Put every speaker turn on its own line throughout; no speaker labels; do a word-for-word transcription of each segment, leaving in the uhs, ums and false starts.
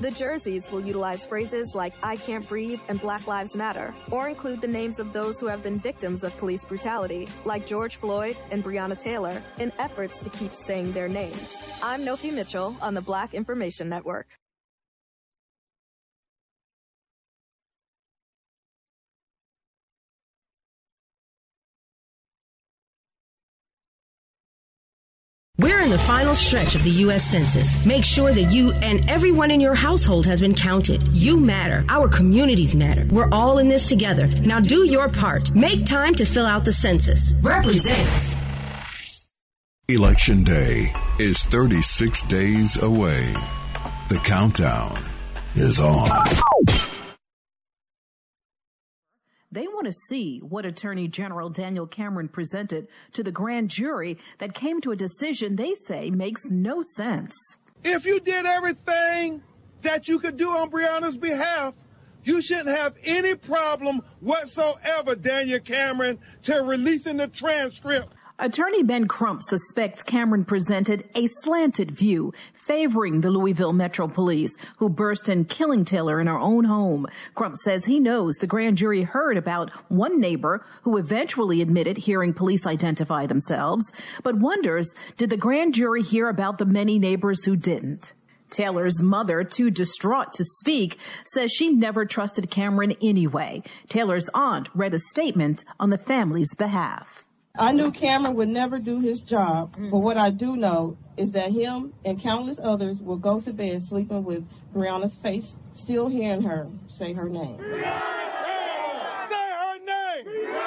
The jerseys will utilize phrases like "I can't breathe" and "Black Lives Matter," or include the names of those who have been victims of police brutality, like George Floyd and Breonna Taylor, in efforts to keep saying their names. I'm Nofi Mitchell on the Black Information Network.
We're in the final stretch of the U S Census. Make sure that you and everyone in your household has been counted. You matter. Our communities matter. We're all in this together. Now do your part. Make time to fill out the census. Represent.
Election Day is thirty-six days away. The countdown is on.
They want to see what Attorney General Daniel Cameron presented to the grand jury that came to a decision they say makes no sense.
If you did everything that you could do on Breonna's behalf, you shouldn't have any problem whatsoever, Daniel Cameron, to releasing the transcript.
Attorney Ben Crump suspects Cameron presented a slanted view favoring the Louisville Metro Police, who burst in killing Taylor in her own home. Crump says he knows the grand jury heard about one neighbor who eventually admitted hearing police identify themselves, but wonders, did the grand jury hear about the many neighbors who didn't? Taylor's mother, too distraught to speak, says she never trusted Cameron anyway. Taylor's aunt read a statement on the family's behalf.
I knew Cameron would never do his job, but what I do know is that him and countless others will go to bed sleeping with Breonna's face, still hearing her say her name.
Say her name!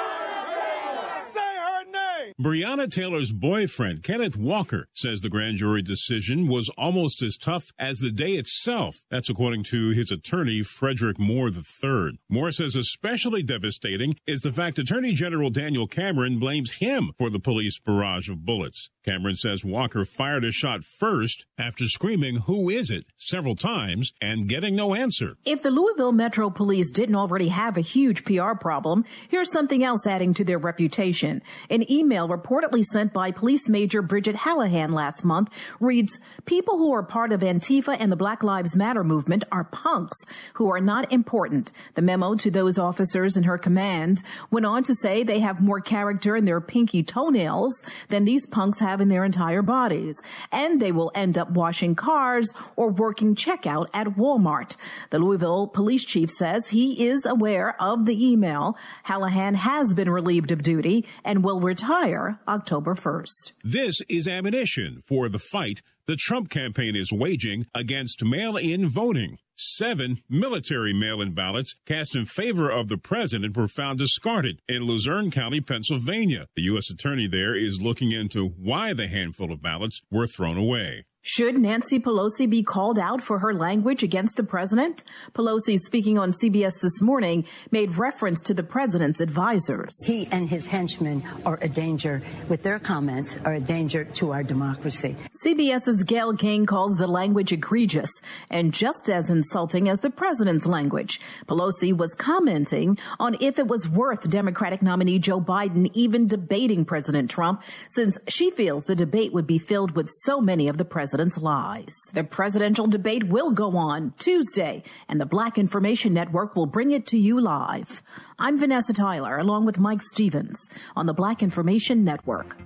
Say her name!
Breonna Taylor's boyfriend, Kenneth Walker, says the grand jury decision was almost as tough as the day itself. That's according to his attorney, Frederick Moore the third. Moore says especially devastating is the fact Attorney General Daniel Cameron blames him for the police barrage of bullets. Cameron says Walker fired a shot first after screaming, "Who is it?" several times and getting no answer.
If the Louisville Metro Police didn't already have a huge P R problem, here's something else adding to their reputation. An email reportedly sent by Police Major Bridget Hallahan last month reads, "People who are part of Antifa and the Black Lives Matter movement are punks who are not important." The memo to those officers in her command went on to say they have more character in their pinky toenails than these punks have in their entire bodies, and they will end up washing cars or working checkout at Walmart. The Louisville police chief says he is aware of the email. Hallahan has been relieved of duty and will retire October first.
This is ammunition for the fight the Trump campaign is waging against mail-in voting. Seven military mail-in ballots cast in favor of the president were found discarded in Luzerne County, Pennsylvania. The U S attorney there is looking into why the handful of ballots were thrown away.
Should Nancy Pelosi be called out for her language against the president? Pelosi, speaking on C B S this morning, made reference to the president's advisors.
He and his henchmen are a danger, with their comments, are a danger to our democracy.
CBS's Gayle King calls the language egregious and just as insulting as the president's language. Pelosi was commenting on if it was worth Democratic nominee Joe Biden even debating President Trump, since she feels the debate would be filled with so many of the president's lies. The presidential debate will go on Tuesday, and the Black Information Network will bring it to you live. I'm Vanessa Tyler, along with Mike Stevens, on the Black Information Network.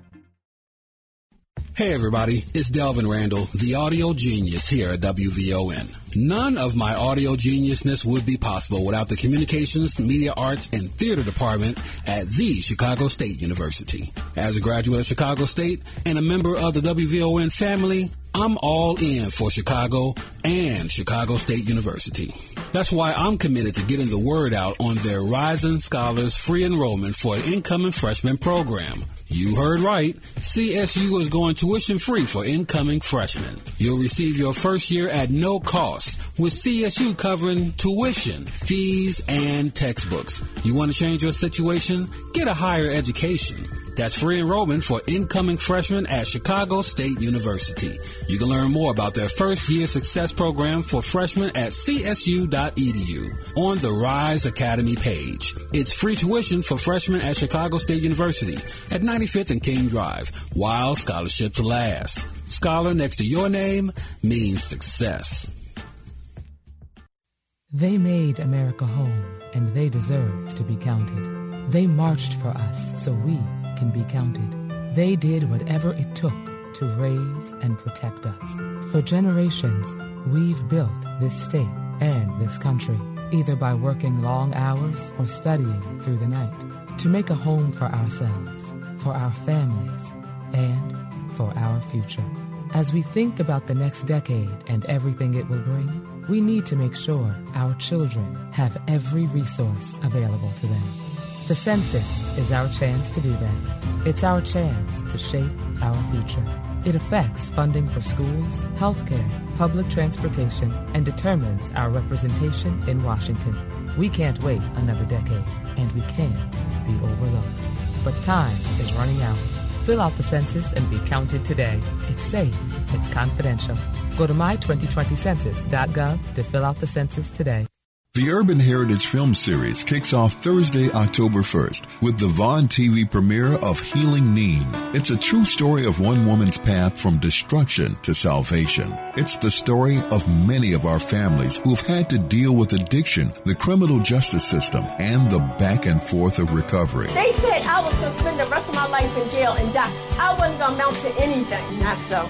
Hey everybody, it's Delvin Randall, the audio genius here at W V O N. None of my audio geniusness would be possible without the Communications, Media Arts, and Theater Department at the Chicago State University. As a graduate of Chicago State and a member of the W V O N family, I'm all in for Chicago and Chicago State University. That's why I'm committed to getting the word out on their Rising Scholars free enrollment for an incoming freshman program. You heard right. C S U is going tuition free for incoming freshmen. You'll receive your first year at no cost, with C S U covering tuition, fees, and textbooks. You want to change your situation? Get a higher education. That's free enrollment for incoming freshmen at Chicago State University. You can learn more about their first year success program for freshmen at c s u dot e d u on the Rise Academy page. It's free tuition for freshmen at Chicago State University at ninety-fifth and King Drive, while scholarships last. Scholar next to your name means success.
They made America home, and they deserve to be counted. They marched for us so we can be counted. They did whatever it took to raise and protect us. For generations, we've built this state and this country, either by working long hours or studying through the night, to make a home for ourselves, for our families, and for our future. As we think about the next decade and everything it will bring, we need to make sure our children have every resource available to them. The census is our chance to do that. It's our chance to shape our future. It affects funding for schools, healthcare, public transportation, and determines our representation in Washington. We can't wait another decade, and we can't be overlooked. But time is running out. Fill out the census and be counted today. It's safe. It's confidential. Go to my twenty twenty census dot gov to fill out the census today.
The Urban Heritage Film Series kicks off Thursday, October first with the Vaughn T V premiere of Healing Neen. It's a true story of one woman's path from destruction to salvation. It's the story of many of our families who've had to deal with addiction, the criminal justice system, and the back and forth of recovery.
They said I was going to spend the rest of my life in jail and die. I wasn't going to amount to anything. Not so.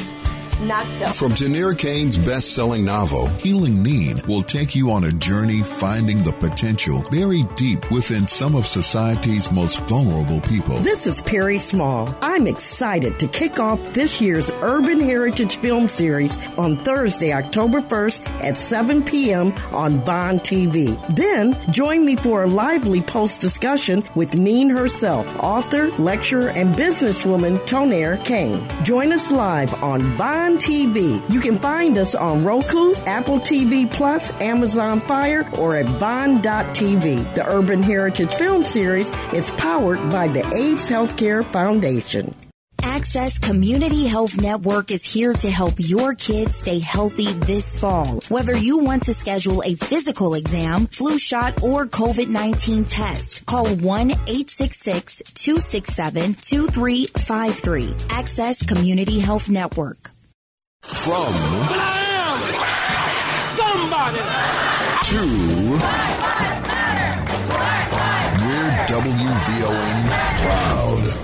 Not so.
From Janir Kane's best-selling novel, Healing Neen will take you on a journey finding the potential buried deep within some of society's most vulnerable people.
This is Perry Small. I'm excited to kick off this year's Urban Heritage Film Series on Thursday, October first at seven p.m. on Bond T V. Then, join me for a lively post-discussion with Neen herself, author, lecturer, and businesswoman Tonare Kane. Join us live on Bond T V. You can find us on Roku, Apple T V Plus, Amazon Fire, or at bond dot t v. The Urban Heritage Film Series is powered by the AIDS Healthcare Foundation.
Access Community Health Network is here to help your kids stay healthy this fall. Whether you want to schedule a physical exam, flu shot, or covid nineteen test, call one eight six six, two six seven, two three five three. Access Community Health Network.
From
somebody
to we're W V O N proud.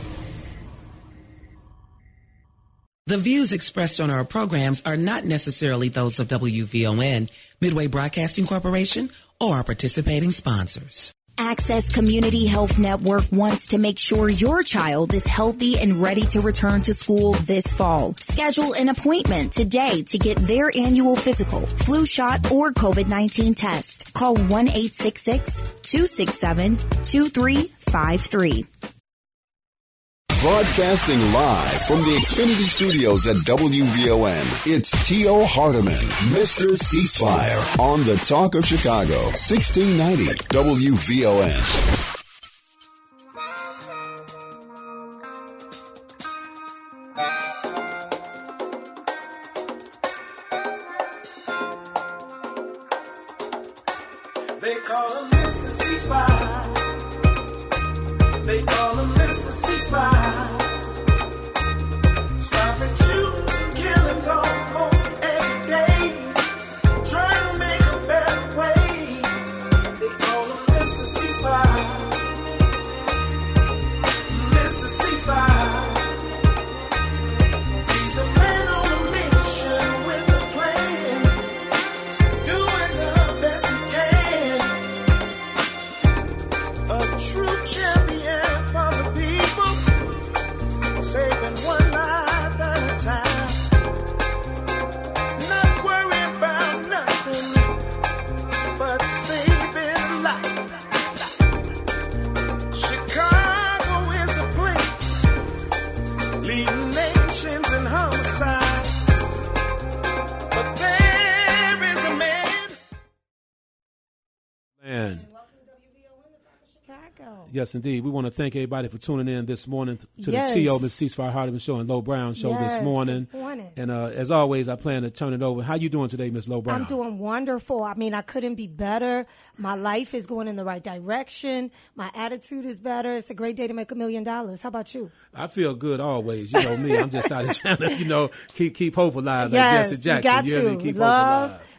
The views expressed on our programs are not necessarily those of W V O N, Midway Broadcasting Corporation, or our participating sponsors.
Access Community Health Network wants to make sure your child is healthy and ready to return to school this fall. Schedule an appointment today to get their annual physical, flu shot, or covid nineteen test. Call one eight six six, two six seven, two three five three.
Broadcasting live from the Xfinity Studios at W V O N, it's T O. Hardiman, Mister Ceasefire, on the Talk of Chicago, sixteen ninety W V O N.
They call him Mister Ceasefire. They call him Mister Ceasefire. Stopping shootings and killings almost every day. Trying to make a better way. They call him Mister Ceasefire. Mister Ceasefire. He's a man on a mission with a plan. Doing the best he can. A true champion. Saving one life at a time. Not worrying about nothing but saving life. Chicago is the place, leading nations in homicides. But there is a man.
Man. Yes, indeed. We want to thank everybody for tuning in this morning to yes. the T O. Miss Ceasefire Hardiman Show and Low Brown Show
yes,
this morning.
Good morning.
And uh, as always, I plan to turn it over. How you doing today, Miss Low Brown?
I'm doing wonderful. I mean, I couldn't be better. My life is going in the right direction. My attitude is better. It's a great day to make a million dollars. How about you?
I feel good always. You know me. I'm just out of trying to, you know, keep keep hope alive. Like
yes,
Jesse Jackson.
you got
you
to.
know, keep
Love.
hope alive.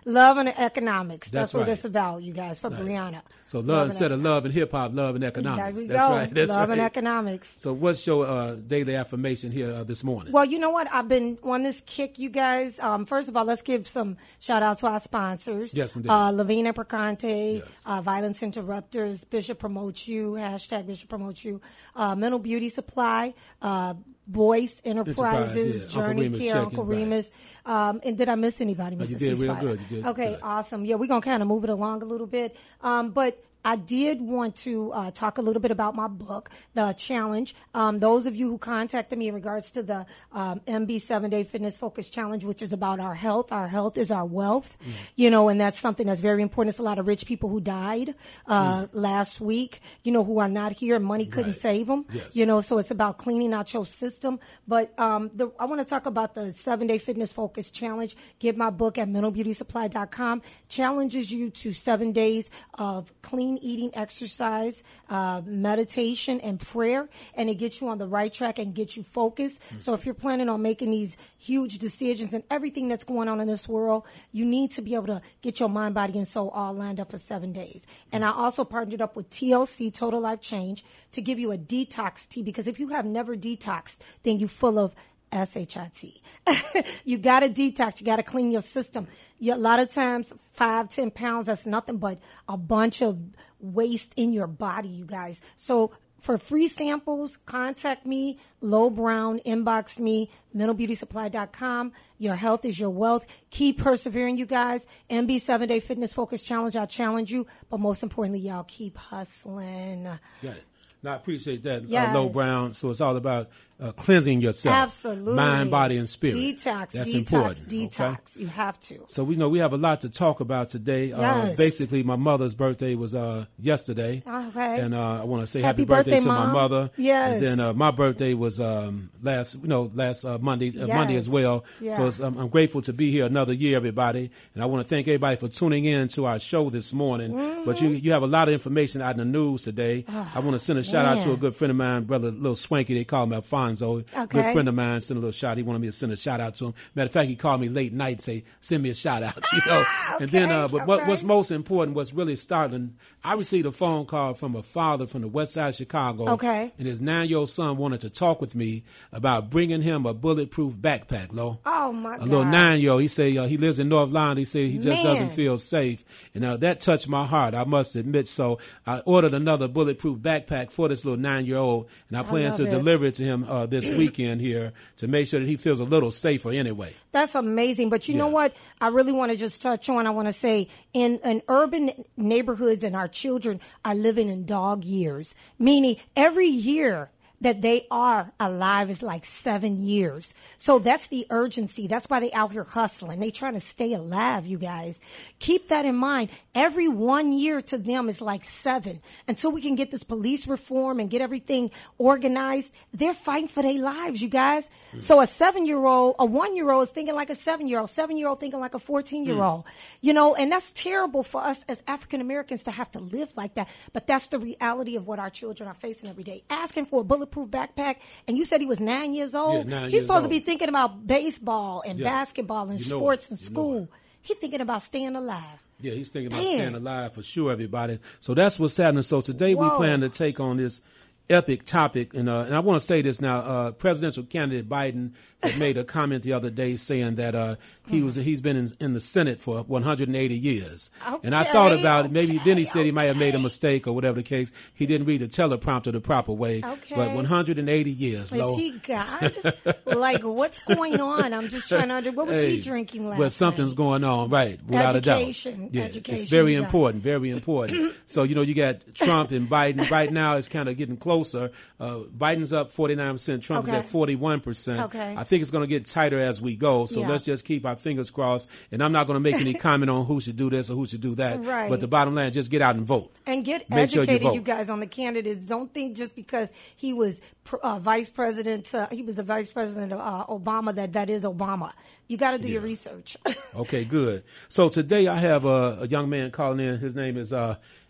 Love and economics. That's,
That's
what
right.
it's about, you guys, for
Right.
Brianna.
So love,
Love and
instead of love and hip hop, love and economics.
There we
That's
go.
right. That's
Love
right.
and economics.
So what's your uh, daily affirmation here uh, this morning?
Well, you know what? I've been on this kick, you guys. Um, first of all, let's give some shout out to our sponsors.
Yes, indeed.
Uh, Lavina Percante, uh, Violence Interrupters, Bishop Promotes You, hashtag Bishop Promotes You, uh, Mental Beauty Supply, uh, Voice Enterprises,
Enterprise, yeah. Uncle
Journey
Remus
Care,
checking,
Uncle
right.
Remus. Um, and did I miss anybody,
No,
Mister
you did real
Ceasefire?
good. You did
Okay,
good.
awesome. Yeah, we're going to kind of move it along a little bit. Um, but I did want to uh, talk a little bit about my book, The Challenge. Um, those of you who contacted me in regards to the um, M B seven Day Fitness Focus Challenge, which is about our health. Our health is our wealth, mm. you know, and that's something that's very important. It's a lot of rich people who died uh, mm. last week, you know, who are not here and money couldn't
Right.
save them,
Yes.
you know, so it's about cleaning out your system. But um, the, I want to talk about the seven Day Fitness Focus Challenge. Get my book at mental beauty supply dot com. Challenges you to seven days of clean eating, exercise, uh, meditation, and prayer, and it gets you on the right track and gets you focused. Mm-hmm. So if you're planning on making these huge decisions and everything that's going on in this world, you need to be able to get your mind, body, and soul all lined up for seven days. Mm-hmm. And I also partnered up with T L C, Total Life Change, to give you a detox tea, because if you have never detoxed, then you're full of S H I T. You got to detox. You got to clean your system. You, a lot of times, five, ten pounds, that's nothing but a bunch of waste in your body, you guys. So for free samples, contact me, Lo Brown, inbox me, mental beauty supply dot com. Your health is your wealth. Keep persevering, you guys. M B seven Day Fitness Focus Challenge, I challenge you. But most importantly, y'all keep hustling.
Got it. No, I appreciate that,
Yes.
uh, Lo Brown. So it's all about uh, cleansing yourself.
Absolutely.
Mind, body, and spirit.
Detox,
That's
detox,
important.
detox.
Okay?
You have to.
So we know we have a lot to talk about today. Uh,
Yes.
basically, my mother's birthday was uh, yesterday.
Okay.
And uh, I want to say
Happy
happy, birthday,
birthday,
to
Mom.
my mother.
Yes.
And then uh, my birthday was um, last, you know, last uh, Monday, uh,
Yes.
Monday as well.
Yeah.
So it's, um, I'm grateful to be here another year, everybody. And I want to thank everybody for tuning in to our show this morning.
Mm-hmm.
But you you have a lot of information out in the news today.
Oh,
I want to send a shout out to
man.
a good friend of mine, brother Lil Swanky. They call him Alfonso.
Okay.
Good friend of mine. Send a little shout. He wanted me to send a shout out to him. Matter of fact, he called me late night and say, send me a shout out. You know. And then, uh, but what,
okay.
what's most important, what's really startling, I received a phone call from a father from the west side of Chicago.
Okay.
And his nine-year-old son wanted to talk with me about bringing him a bulletproof backpack, Lo.
Oh, my
A
God.
little nine-year-old. He say uh, he lives in North Line. He said he just
Man.
doesn't feel safe. And uh, that touched my heart, I must admit. So I ordered another bulletproof backpack for this little nine-year-old, and I plan
love
to
it.
deliver it to him uh, this weekend here to make sure that he feels a little safer anyway.
That's amazing. But you know
Yeah.
what? I really want to just touch on, I want to say, in, in urban neighborhoods, and our children are living in dog years, meaning every year that they are alive is like seven years. So that's the urgency. That's why they out here hustling. They trying to stay alive, you guys. Keep that in mind. Every one year to them is like seven. Until we can get this police reform and get everything organized, they're fighting for their lives, you guys. Mm. So a seven-year-old, a one-year-old is thinking like a seven-year-old, seven-year-old thinking like a fourteen-year-old. Mm. You know, and that's terrible for us as African Americans to have to live like that. But that's the reality of what our children are facing every day. Asking for a bullet proof backpack, and you said he was nine years old.
Yeah, nine
He's
years
supposed to
old.
be thinking about baseball and
Yes.
basketball and
You know
sports
it.
and
You know
school. He's thinking about staying alive.
Yeah, he's thinking about
Man.
staying alive for sure, everybody. So that's what's happening. So today we
Whoa.
plan to take on this epic topic, and uh, and I want to say this now. Uh, presidential candidate Biden had made a comment the other day saying that uh, he was he's been in, in the Senate for one hundred eighty years, and I thought
Okay,
about it. Maybe
okay,
then he said he might have made a mistake or whatever the case. He didn't read the teleprompter the proper way.
Okay.
But one hundred eighty years.
Is
Lo.
he God? Like, what's going on? I'm just trying to under. What was
Hey,
he drinking last
Well, something's
night?
going on, right? Without
Education,
a doubt. Yeah,
education,
it's very
you got it.
important, very important. So, you know, you got Trump and Biden. Right now, it's kind of getting closer. Uh, Biden's up forty-nine percent. Trump's
Okay.
at forty-one percent.
Okay.
I think it's going to get tighter as we go. So
Yeah.
let's just keep our fingers crossed. And I'm not going to make any comment on who should do this or who should do that.
Right.
But the bottom line, just get out and vote.
And get
Make sure you
educated, you,
vote.
guys, on the candidates. Don't think just because he was pr- uh, vice president, uh, he was a vice president of uh, Obama, that that is Obama. You got to do your research.
Okay, good. So today I have a, a young man calling in. His name is uh,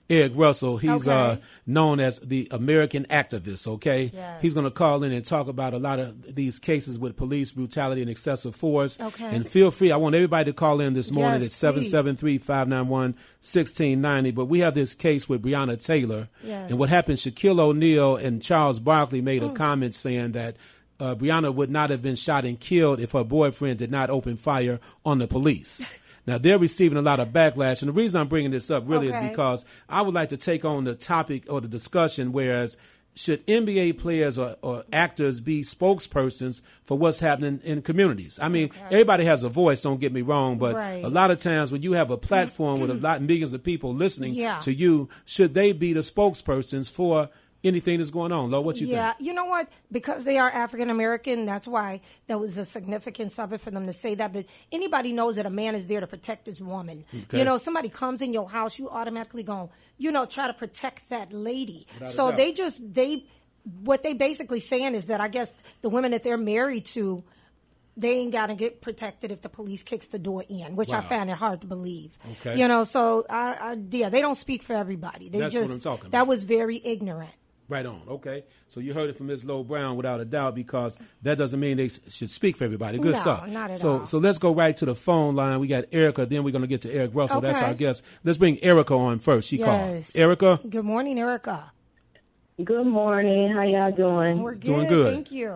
Eric Russell. He's
Okay.
uh, known as the American activist, okay?
Yes.
He's going to call in and talk about a lot of these cases with police brutality and excessive force.
Okay.
And feel free, I want everybody to call in this morning
Yes,
at seven seven three, five nine one, one six nine zero. But we have this case with Breonna Taylor.
Yes.
And what happened, Shaquille O'Neal and Charles Barkley made a
Mm.
comment saying that uh, Breonna would not have been shot and killed if her boyfriend did not open fire on the police. Now, they're receiving a lot of backlash. And the reason I'm bringing this up really
Okay.
is because I would like to take on the topic or the discussion, whereas should N B A players or, or actors be spokespersons for what's happening in communities? I mean, everybody has a voice, don't get me wrong, but
Right.
a lot of times when you have a platform with a lot millions of people listening
Yeah.
to you, should they be the spokespersons for anything that's going on? Lo, what you
yeah,
think?
you know what? Because they are African American, that's why there was a significance of it for them to say that. But anybody knows that a man is there to protect his woman.
Okay.
You know, somebody comes in your house, you automatically go, you know, try to protect that lady.
Without a
So
doubt.
they just they what they basically saying is that I guess the women that they're married to, they ain't got to get protected if the police kicks the door in, which I
Wow.
find it hard to believe.
Okay.
You know, so I, I yeah, they don't speak for everybody. They
That's what
just
I'm talking
that
about.
was very ignorant.
Right on. Okay. So you heard it from Miz Lo Brown without a doubt, because that doesn't mean they s- should speak for everybody. Good
No,
stuff.
not at
so
all.
so let's go right to the phone line. We got Erica, then we're going to get to Eric Russell. That's
Okay.
our guest. Let's bring Erica on first. She
Yes.
called. Erica?
Good morning, Erica.
Good morning. How y'all doing?
We're good.
Doing good.
Thank you.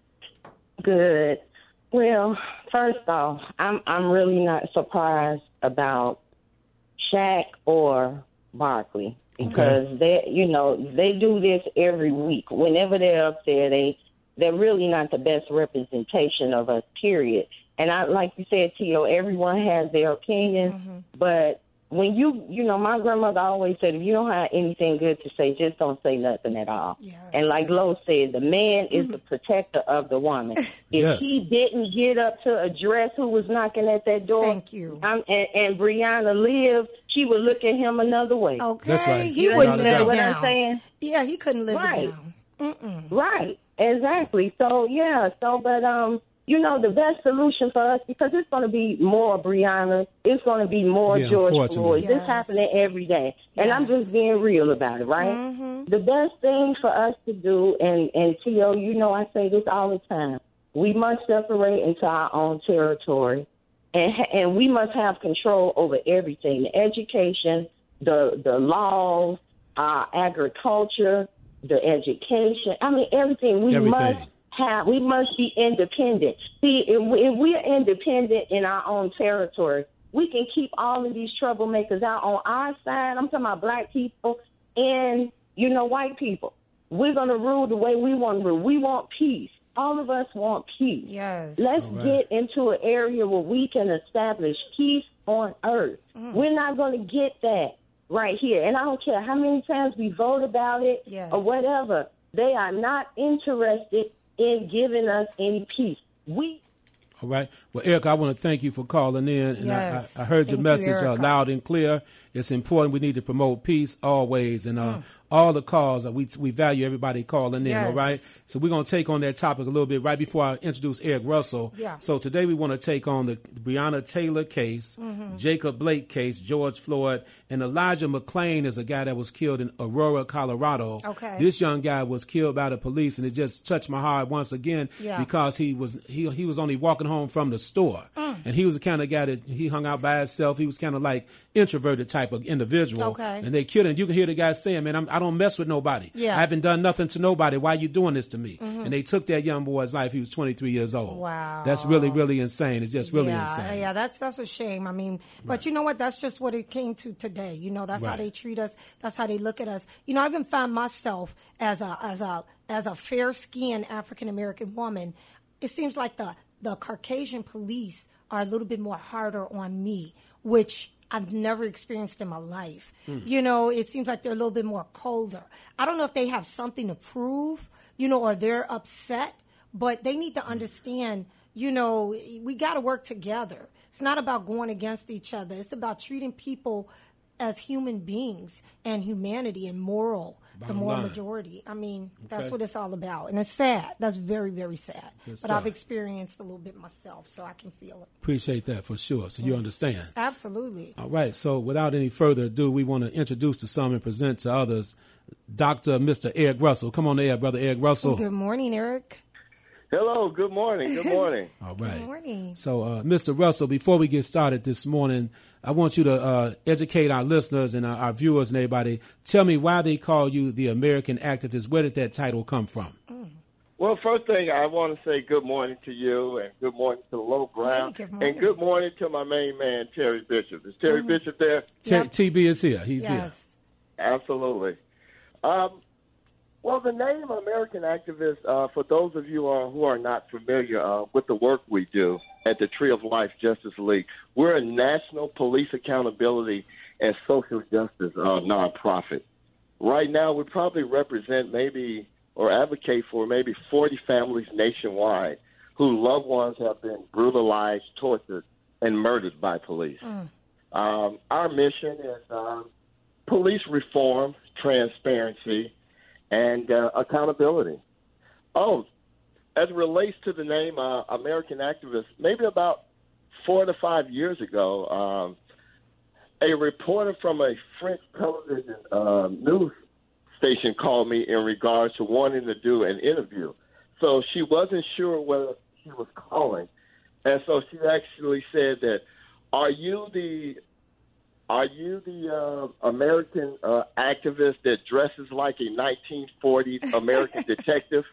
Good. Well, first off, I'm I'm really not surprised about Shaq or Barkley because they, you know, they do this every week. Whenever they're up there, they they're really not the best representation of us. Period. And I, like you said, Tio, everyone has their opinion, but when you, you know, my grandmother always said, if you don't have anything good to say, just don't say nothing at all. And like Lo said, the man is the protector of the woman. If
Yes.
he didn't get up to address who was knocking at that door,
Thank you.
I'm, and, and Brianna lived, she would look at him another way.
Okay.
That's right.
He
You
wouldn't
understand
live it
what
down.
I'm saying?
Yeah, he couldn't live
Right.
it down. Mm-mm.
Right, exactly. So, yeah, so, but, um, you know, the best solution for us, because it's going to be more Brianna, it's going to be more
Yeah,
George
unfortunately.
Floyd. This
Yes.
happening every day. And I'm just being real about it, right?
Mm-hmm.
The best thing for us to do, and, and T O, you know I say this all the time, we must separate into our own territory, and ha- and we must have control over everything, the education, the, the laws, our agriculture, the education. I mean, everything. We
Everything.
must have, we must be independent. See, if, we, if we're independent in our own territory, we can keep all of these troublemakers out on our side. I'm talking about black people and, you know, white people. We're going to rule the way we want to rule. We want peace. All of us want peace.
Yes.
Let's
All right.
get into an area where we can establish peace on earth. We're not going to get that right here. And I don't care how many times we vote about it
Yes.
or whatever. They are not interested in giving us any peace. We
All right. Well, Erica, I want to thank you for calling in. And
Yes.
I, I, I heard your
Thank you,
message uh,
Erica.
loud and clear. It's important. We need to promote peace always. And uh, all the calls, uh, we we value everybody calling in, all
Yes.
right? So we're going to take on that topic a little bit right before I introduce Eric Russell.
Yeah.
So today we want to take on the Breonna Taylor case,
Mhm.
Jacob Blake case, George Floyd, and Elijah McClain is a guy that was killed in Aurora, Colorado.
Okay.
This young guy was killed by the police, and it just touched my heart once again
Yeah.
because he was he he was only walking home from the store,
Mm.
and he was the kind of guy that he hung out by himself. He was kind of like introverted type of individual.
Okay.
And they killed him. You can hear the guy saying, "Man, I'm, I don't mess with nobody.
Yeah.
I haven't done nothing to nobody. Why you doing this to me?"
Mhm.
And they took that young boy's life. He was twenty-three years old.
Wow.
That's really really insane. It's just really
yeah,
insane.
Yeah, that's that's a shame. I mean, but you know what? That's just what it came to today. You know, that's how
Right.
they treat us. That's how they look at us. You know, I even found myself as a as a as a fair skinned African American woman. It seems like the the Caucasian police are a little bit more harder on me, which I've never experienced in my life.
Hmm.
You know, it seems like they're a little bit more colder. I don't know if they have something to prove, you know, or they're upset, but they need to understand, you know, we got to work together. It's not about going against each other. It's about treating people as human beings and humanity and moral, the
Bottom
moral
line.
majority. I mean, that's
Okay.
what it's all about. And it's sad. That's very, very sad.
Good
But
stuff.
I've experienced a little bit myself, so I can feel it.
Appreciate that for sure. So you understand.
Absolutely.
All right. So without any further ado, we want to introduce to some and present to others Doctor Mister Eric Russell. Come on the air, Brother Eric Russell.
Good morning, Eric.
Hello, good morning. Good morning.
All right.
Good morning.
So, uh, Mister Russell, before we get started this morning, I want you to uh, educate our listeners and our, our viewers and everybody. Tell me why they call you the American activist. Where did that title come from?
Well, first thing, I want to say good morning to you and good morning to Low Ground.
Hey, good morning.
And good morning to my main man, Terry Bishop. Is Terry Bishop there?
T- T B is here. He's here.
Absolutely. Um, well, the name American Activist, uh, for those of you uh, who are not familiar uh, with the work we do at the Tree of Life Justice League, we're a national police accountability and social justice uh, nonprofit. Right now, we probably represent maybe or advocate for maybe forty families nationwide whose loved ones have been brutalized, tortured, and murdered by police.
Mm.
Um, our mission is um, police reform, transparency, and uh, accountability. Oh, as it relates to the name uh, American Activist, maybe about four to five years ago, um, a reporter from a French television uh, news station called me in regards to wanting to do an interview. So she wasn't sure whether she was calling. And so she actually said that, are you the Are you the uh, American uh, activist that dresses like a nineteen forties American detective?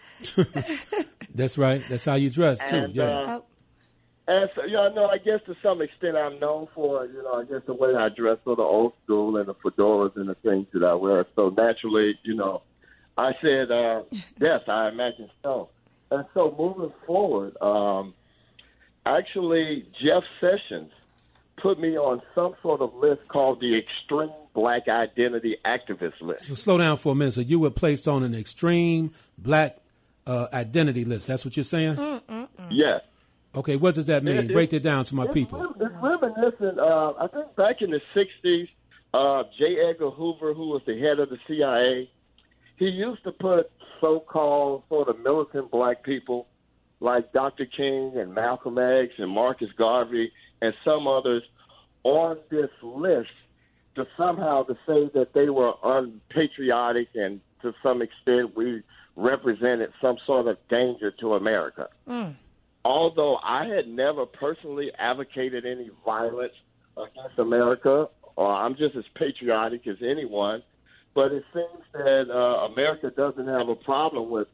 That's right. That's how you dress, too.
And,
yeah.
uh, and so, you know, no, I guess to some extent I'm known for, you know, I guess the way I dress, sort of old school, and the fedoras and the things that I wear. So naturally, you know, I said, uh, yes, I imagine so. And so moving forward, um, actually, Jeff Sessions put me on some sort of list called the Extreme Black Identity Activist List.
So slow down for a minute. So you were placed on an extreme black uh, identity list. That's what you're saying?
Mm-mm-mm.
Yes.
Okay, what does that mean?
It- it-
Break it down to my
it's
people.
rem- It's reminiscent. Uh, I think back in the sixties, uh, J. Edgar Hoover, who was the head of the C I A, he used to put so-called sort of militant black people like Doctor King and Malcolm X and Marcus Garvey and some others on this list to somehow to say that they were unpatriotic and to some extent we represented some sort of danger to America.
Mm.
Although I had never personally advocated any violence against America, or I'm just as patriotic as anyone, but it seems that uh, America doesn't have a problem with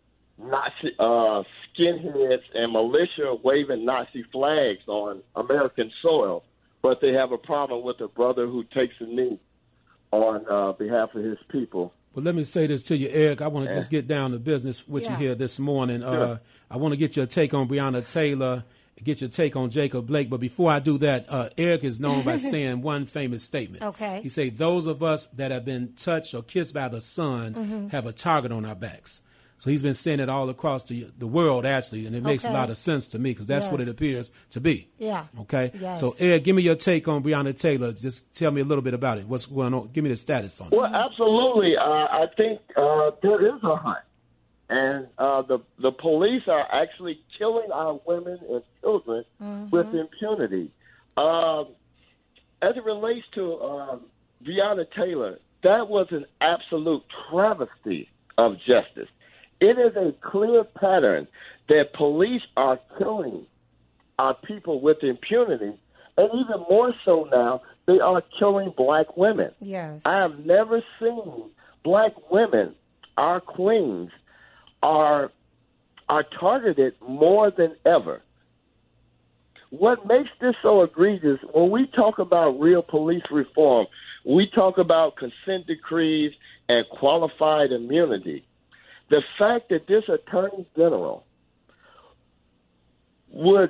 Nazi uh, skinheads and militia waving Nazi flags on American soil, but they have a problem with a brother who takes a knee on uh, behalf of his people.
Well, let me say this to you, Eric. I want to
Yeah.
just get down to business with
Yeah.
you here this morning.
Sure.
Uh, I want to get your take on Breonna Taylor, get your take on Jacob Blake. But before I do that, uh, Eric is known by saying one famous statement.
Okay.
He say, those of us that have been touched or kissed by the sun
Mhm.
have a target on our backs. So he's been saying it all across the the world, actually, and it makes a
Okay.
lot of sense to me because that's what it
Yes.
appears to be.
Yeah.
Okay?
Yes.
So, Eric, give me your take on Breonna Taylor. Just tell me a little bit about it. What's going on? Give me the status on it.
Well, absolutely. Uh, I think uh, there is a hunt, and uh, the the police are actually killing our women and children
Mhm.
with impunity. Um, as it relates to um, Breonna Taylor, that was an absolute travesty of justice. It is a clear pattern that police are killing our people with impunity, and even more so now, they are killing black women.
Yes.
I have never seen black women, our queens, are are targeted more than ever. What makes this so egregious, when we talk about real police reform, we talk about consent decrees and qualified immunity. The fact that this attorney general would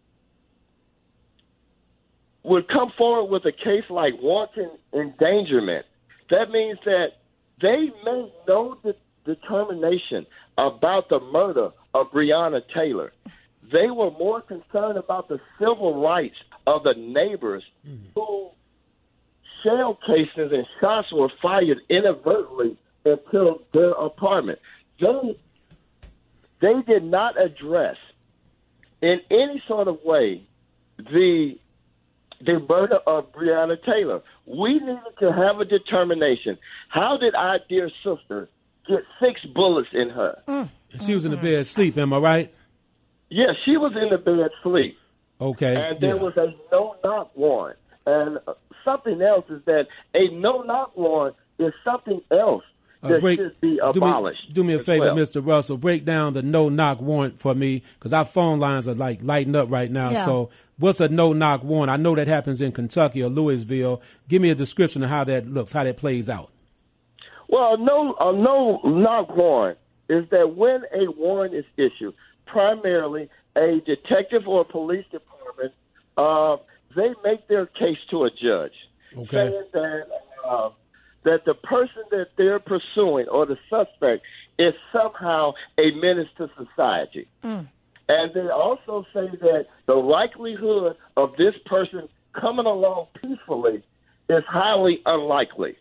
would come forward with a case like wanton endangerment, that means that they made no de- determination about the murder of Breonna Taylor. They were more concerned about the civil rights of the neighbors who shell casings and shots were fired inadvertently into their apartment. They, they did not address in any sort of way the the murder of Breonna Taylor. We needed to have a determination. How did our dear sister get six bullets in her?
Mm. She was in the bed asleep, am I right?
Yeah, she was in the bed asleep.
Okay.
And there
yeah.
was a no-knock warrant. And uh, something else is that a no-knock warrant is something else
Uh,
that
break,
should be abolished.
Do me, do me a
as
favor,
well.
Mister Russell. Break down the no-knock warrant for me, because our phone lines are like lighting up right now.
Yeah.
So what's a no-knock warrant? I know that happens in Kentucky or Louisville. Give me a description of how that looks, how that plays out.
Well, no, a no-knock warrant is that when a warrant is issued, primarily a detective or a police department, uh, they make their case to a judge,
Okay.
saying that uh, that the person that they're pursuing or the suspect is somehow a menace to society.
Mm.
And they also say that the likelihood of this person coming along peacefully is highly unlikely.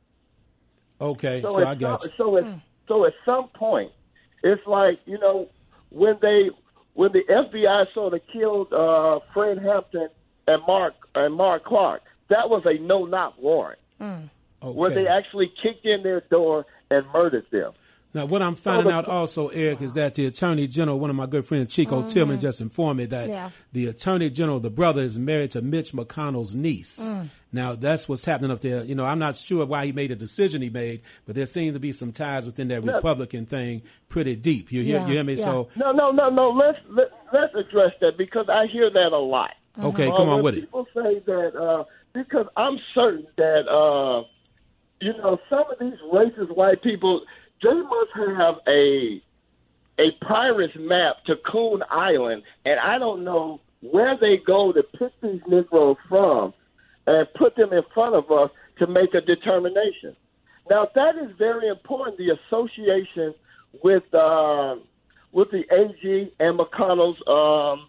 Okay, so,
So,
I
at
got
some,
you.
so at so at some point, it's like, you know, when they when the F B I sort of killed uh, Fred Hampton and Mark and Mark Clark, that was a no-knock warrant,
Mm.
where
Okay.
they actually kicked in their door and murdered them.
Now, what I'm finding out also, Eric, is that the Attorney General, one of my good friends, Chico
Mhm.
Tillman, just informed me that
Yeah.
the Attorney General, the brother, is married to Mitch McConnell's niece.
Mm.
Now, that's what's happening up there. You know, I'm not sure why he made the decision he made, but there seems to be some ties within that
No.
Republican thing pretty deep. You hear,
Yeah,
you hear me?
yeah.
So,
No, no, no, no. Let's let, let's address that because I hear that a lot.
Okay,
Uh,
come on
when
with it.
People say that uh, because I'm certain that uh, you know some of these racist white people, they must have a a pirate's map to Coon Island, and I don't know where they go to pick these Negroes from and put them in front of us to make a determination. Now that is very important. The association with uh, with the A G and McConnell's um,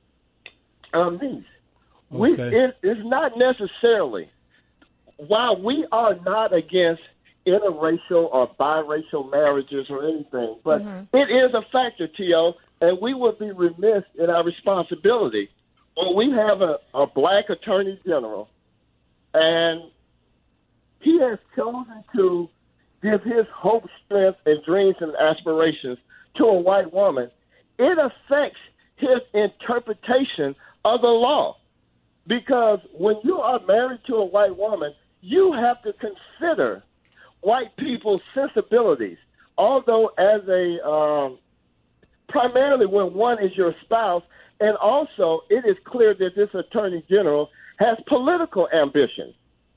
um, niece. We
Okay.
it, it's not necessarily while we are not against interracial or biracial marriages or anything, but it is a factor, T O, and we would be remiss in our responsibility when we have a, a black attorney general and he has chosen to give his hope, strength, and dreams and aspirations to a white woman. It affects his interpretation of the law. Because when you are married to a white woman, you have to consider white people's sensibilities. Although as a, um, primarily when one is your spouse, and also it is clear that this attorney general has political ambitions.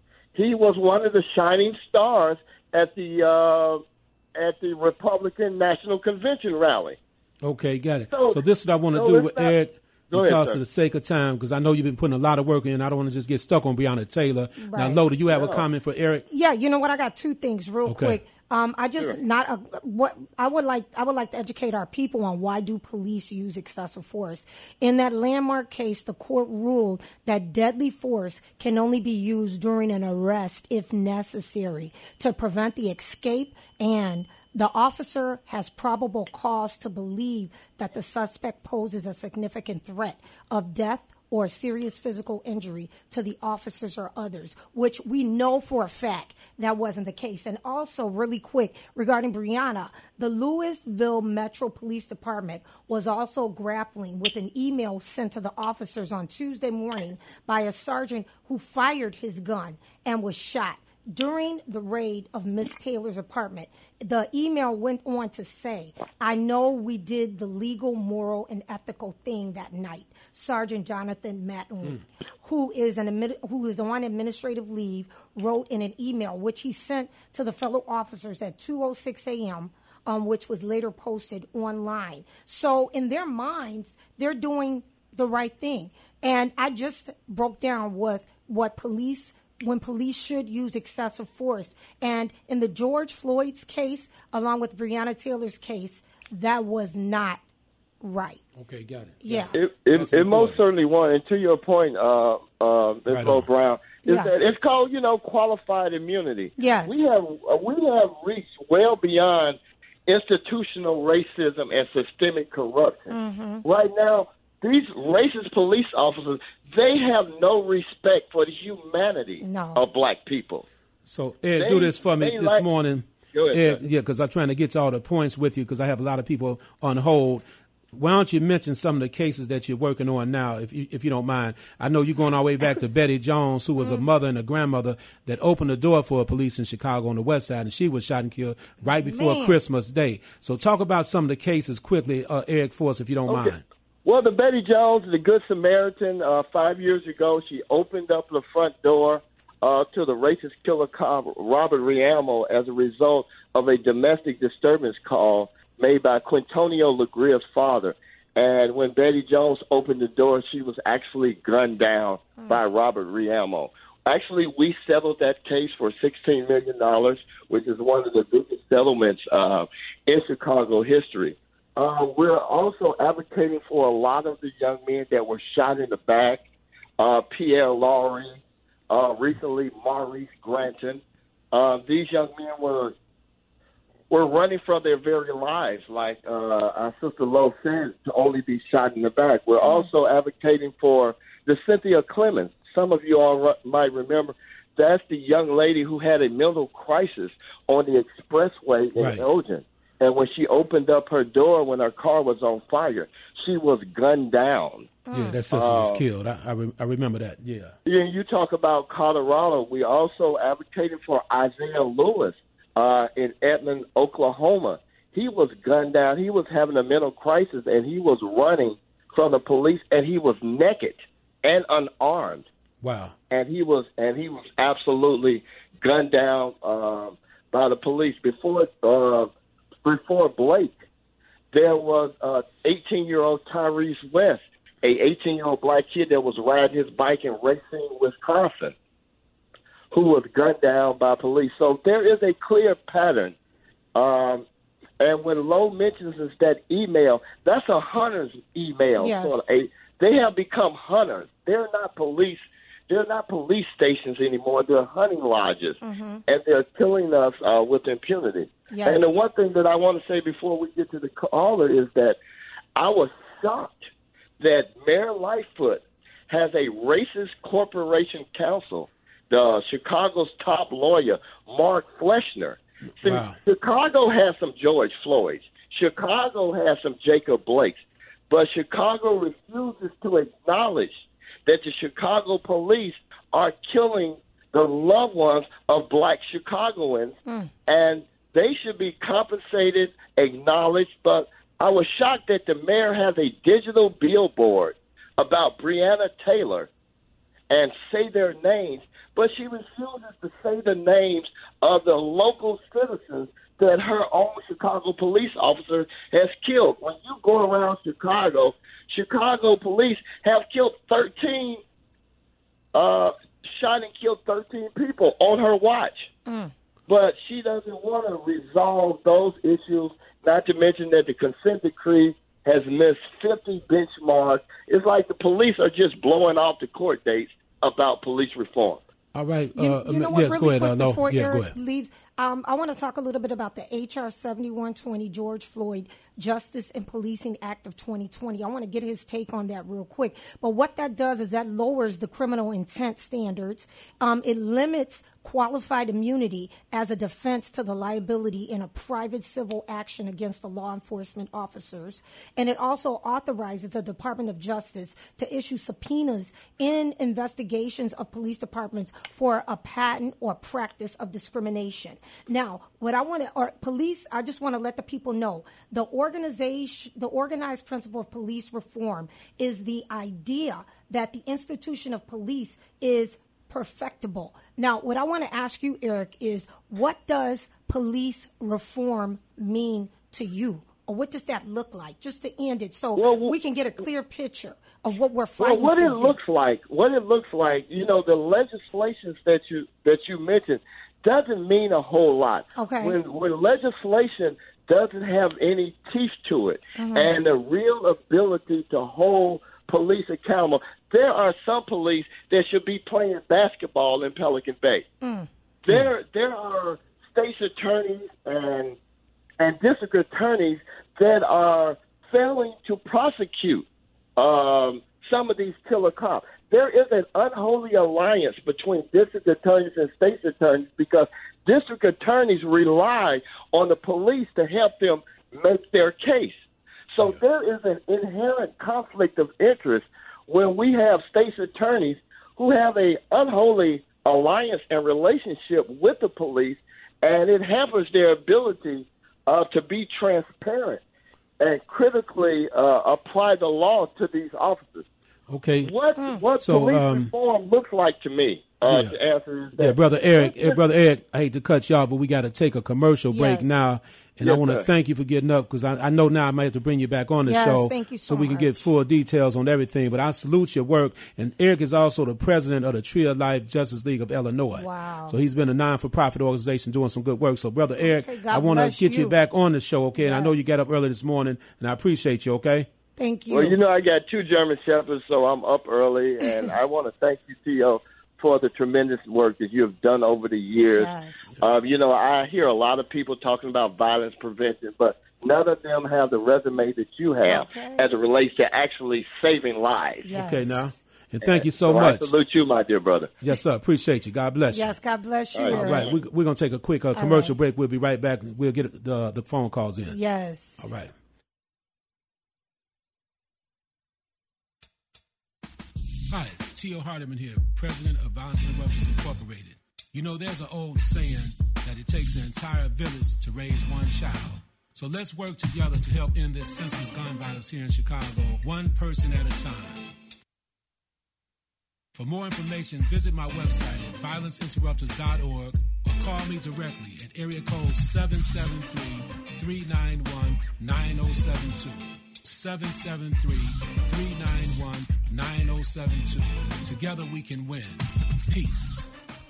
He was one of the shining stars at the uh, at the Republican National Convention rally.
Okay, got it.
So-
So, this is what I want to
so
do
it's
with
not-
Eric.
Go ahead,
Because
sir.
of the sake of time, because I know you've been putting a lot of work in. I don't want to just get stuck on Breonna Taylor. Now,
Right.
Lo, do you have a
No.
comment for Eric?
Yeah, you know what? I got two things real
Okay.
quick. Um, I just
Sure.
not a, what I would like. I would like to educate our people on why do police use excessive force. In that landmark case, the court ruled that deadly force can only be used during an arrest if necessary to prevent the escape, and the officer has probable cause to believe that the suspect poses a significant threat of death or serious physical injury to the officers or others, which we know for a fact that wasn't the case. And also, really quick, regarding Breonna, the Louisville Metro Police Department was also grappling with an email sent to the officers on Tuesday morning by a sergeant who fired his gun and was shot during the raid of Miss Taylor's apartment. The email went on to say, I know we did the legal, moral, and ethical thing that night. Sergeant Jonathan Matlin, who is an admi- who is on administrative leave, wrote in an email which he sent to the fellow officers at two oh six a.m., um, which was later posted online. So in their minds, they're doing the right thing. And I just broke down what what police when police should use excessive force. And in the George Floyd's case, along with Breonna Taylor's case, that was not right.
Okay, got it.
Yeah.
It, it, it most certainly won. And to your point, uh, uh, Miz
Right
Lo
on.
Brown, is
Yeah.
that it's called, you know, qualified immunity.
Yes.
We have uh, we have reached well beyond institutional racism and systemic corruption.
Mm-hmm.
Right now, these racist police officers, they have no respect for the humanity
no.
of black people.
So, Ed,
They-
do this for me
they
this
like-
morning.
Go ahead,
Ed,
sir.
yeah, because I'm trying to get to all the points with you because I have a lot of people on hold. Why don't you mention some of the cases that you're working on now, if you, if you don't mind? I know you're going all the way back to Betty Jones, who was a mother and a grandmother that opened the door for police in Chicago on the west side, and she was shot and killed right before
Man.
Christmas Day. So talk about some of the cases quickly, uh, Eric Force, if you don't
Okay.
mind.
Well, the Betty Jones, the Good Samaritan, uh, five years ago, she opened up the front door uh, to the racist killer cop Robert Riamo as a result of a domestic disturbance call made by Quintonio Legria's father. And when Betty Jones opened the door, she was actually gunned down mm. by Robert Riamo. Actually, we settled that case for sixteen million dollars, which is one of the biggest settlements uh, in Chicago history. Uh, we're also advocating for a lot of the young men that were shot in the back, uh, Pierre Laurie, uh, recently Maurice Granton. Uh, these young men were were running for their very lives, like uh, our sister Lo said, to only be shot in the back. We're also advocating for the Cynthia Clemens. Some of you all r- might remember that's the young lady who had a mental crisis on the expressway in
Right.
Elgin. And when she opened up her door when her car was on fire, she was gunned down.
Yeah, that sister was
Uh,
killed. I, I, re- I remember that, yeah.
Yeah, you talk about Colorado. We also advocated for Isaiah Lewis uh, in Edmond, Oklahoma. He was gunned down. He was having a mental crisis, and he was running from the police, and he was naked and unarmed.
Wow.
And he was and he was absolutely gunned down um, by the police. Before uh, before Blake, there was uh, eighteen-year-old Tyrese West, a eighteen-year-old black kid that was riding his bike in Racine, Wisconsin, who was gunned down by police. So there is a clear pattern. Um, and when Lowe mentions is that email, that's a hunter's email.
Yes.
Sort of a, they have become hunters. They're not police. They're not police stations anymore. They're hunting lodges,
Mm-hmm.
and they're killing us uh, with impunity.
Yes.
And the one thing that I want to say before we get to the caller is that I was shocked that Mayor Lightfoot has a racist corporation counsel, the Chicago's top lawyer, Mark Fleshner. See,
Wow.
Chicago has some George Floyds. Chicago has some Jacob Blakes. But Chicago refuses to acknowledge that the Chicago police are killing the loved ones of black Chicagoans,
Mm.
and they should be compensated, acknowledged. But I was shocked that the mayor has a digital billboard about Breonna Taylor and say their names, but she refuses to say the names of the local citizens that her own Chicago police officer has killed. When you go around Chicago, Chicago police have killed thirteen, uh, shot and killed thirteen people on her watch.
Mm.
But she doesn't want to resolve those issues, not to mention that the consent decree has missed fifty benchmarks. It's like the police are just blowing off the court dates about police reform.
All right.
You,
uh,
you know
yes,
what,
go
really
ahead.
quick
Uh, no,
before
yeah, go
Eric
ahead.
leaves, um, I want to talk a little bit about the H R seventy-one twenty George Floyd Justice and Policing Act of twenty twenty. I want to get his take on that real quick. But what that does is that lowers the criminal intent standards. Um, it limits qualified immunity as a defense to the liability in a private civil action against the law enforcement officers. And it also authorizes the Department of Justice to issue subpoenas in investigations of police departments for a pattern or practice of discrimination. Now, what I want to, or police, I just want to let the people know, the organization, the organized principle of police reform is the idea that the institution of police is perfectible. Now, what I want to ask you, Eric, is what does police reform mean to you? Or what does that look like? Just to end it so
Well,
we can get a clear picture of what we're
Well,
fighting
what
for
it
here.
looks like, what it looks like, you know, the legislations that you that you mentioned doesn't mean a whole lot.
Okay.
When when legislation doesn't have any teeth to it,
Mhm.
and the real ability to hold police accountable, there are some police that should be playing basketball in Pelican Bay.
Mm.
There, there are state attorneys and and district attorneys that are failing to prosecute um, some of these killer cops. There is an unholy alliance between district attorneys and state attorneys because district attorneys rely on the police to help them make their case. So yeah. there is an inherent conflict of interest when we have state attorneys who have a unholy alliance and relationship with the police, and it hampers their ability uh, to be transparent and critically uh, apply the law to these officers.
Okay.
What what
So,
police
um,
reform looks like to me, uh,
yeah.
to answer that.
Yeah, Brother Eric, eh, Brother Eric, I hate to cut you off, but we got to take a commercial break
Yes.
now. And
Yes,
I want to
sir.
thank you for getting up because I, I know now I might have to bring you back on the
Yes,
show
thank you so
we can
much.
get full details on everything. But I salute your work. And Eric is also the president of the Tree of Life Justice League of Illinois.
Wow.
So he's been a non-for-profit organization doing some good work. So, Brother Eric,
Okay, God
I want to
bless
get you.
you.
back on the show, okay? And I know
Yes.
you got up early this morning, and I appreciate you, okay?
Thank you.
Well, you know, I got two German Shepherds, so I'm up early, and I want to thank you, T O, for the tremendous work that you have done over the years.
Yes.
Uh, you know, I hear a lot of people talking about violence prevention, but none of them have the resume that you have
Okay.
as it relates to actually saving lives.
Yes.
Okay, now. And thank you so
So
much.
I salute you, my dear brother.
Yes, sir. Appreciate you. God bless you.
Yes, God bless you.
All
All
Eric.
right, we, we're going to take a quick uh,
All
commercial
right.
break. We'll be right back. We'll get the, the phone calls in.
Yes.
All right. Hi, T O. Hardiman here, president of Violence Interrupters Incorporated. You know, there's an old saying that it takes an entire village to raise one child. So let's work together to help end this senseless gun violence here in Chicago, one person at a time. For more information, visit my website at violence interrupters dot org or call me directly at area code seven seven three, three nine one, nine oh seven two. seven seven three, three nine one, nine oh seven two. Together we can win. Peace.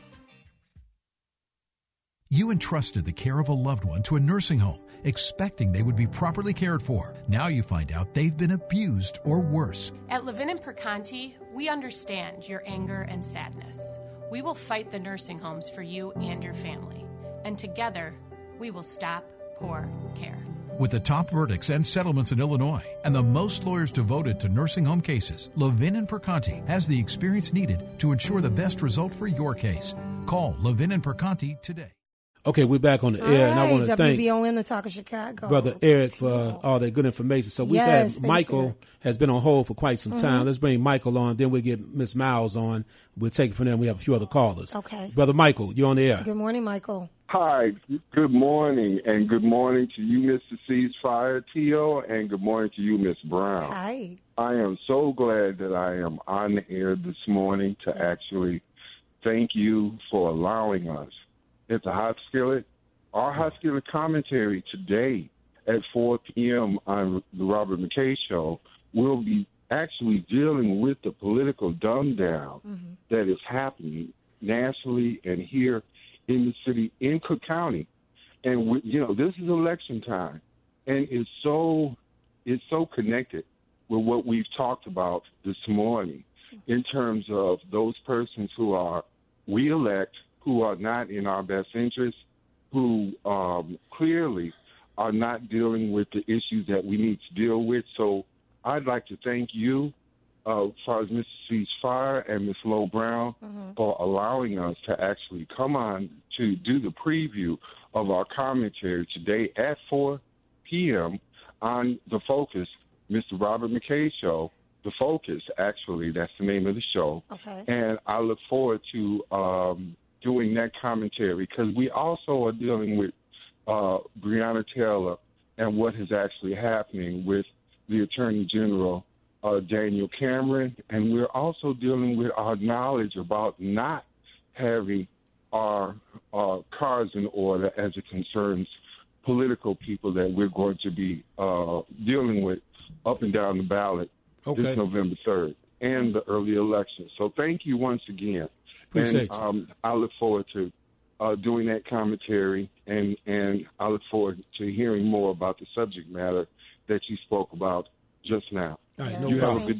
You entrusted the care of a loved one to a nursing home, expecting they would be properly cared for. Now you find out they've been abused or worse.
At Levin and Perconti, we understand your anger and sadness. We will fight the nursing homes for you and your family. And together, we will stop poor care.
With the top verdicts and settlements in Illinois and the most lawyers devoted to nursing home cases, Levin and Perconti has the experience needed to ensure the best result for your case. Call Levin and Perconti today.
Okay, we're back on the
All
air, and I
right,
want to
W
thank
V O N, the Talk of Chicago.
Brother Eric for uh, all that good information. So we've
Yes,
had
thanks,
Michael
Eric.
has been on hold for quite some time.
Mhm.
Let's bring Michael on, then we'll get Miss Miles on. We'll take it from there. We have a few other callers.
Okay.
Brother Michael, you're on the air.
Good morning, Michael.
Hi, good morning, and good morning to you, Mister Ceasefire, T O, and good morning to you, Miss Brown.
Hi.
I am so glad that I am on the air this morning to actually thank you for allowing us. It's a hot skillet. Our hot skillet commentary today at four p.m. on the Robert McKay Show will be actually dealing with the political dumb down
Mm-hmm.
that is happening nationally and here in the city, in Cook County. And, we, you know, this is election time, and it's so, it's so connected with what we've talked about this morning in terms of those persons who are we elect, who are not in our best interest, who um, clearly are not dealing with the issues that we need to deal with. So I'd like to thank you, uh, as far as Mister Ceasefire and Miss Lo Brown,
Mm-hmm.
for allowing us to actually come on to do the preview of our commentary today at four p.m. on The Focus, Mister Robert McKay Show. The Focus, actually, that's the name of the show.
Okay.
And I look forward to um, doing that commentary because we also are dealing with uh, Breonna Taylor and what is actually happening with the Attorney General, uh, Daniel Cameron, and we're also dealing with our knowledge about not having our uh, cards in order as it concerns political people that we're going to be uh, dealing with up and down the ballot
Okay.
this November third and the early election. So thank you once again.
Appreciate
and
you.
um, I look forward to uh, doing that commentary, and, and I look forward to hearing more about the subject matter that you spoke about just now.
All right, no
you
problem.
have a good day.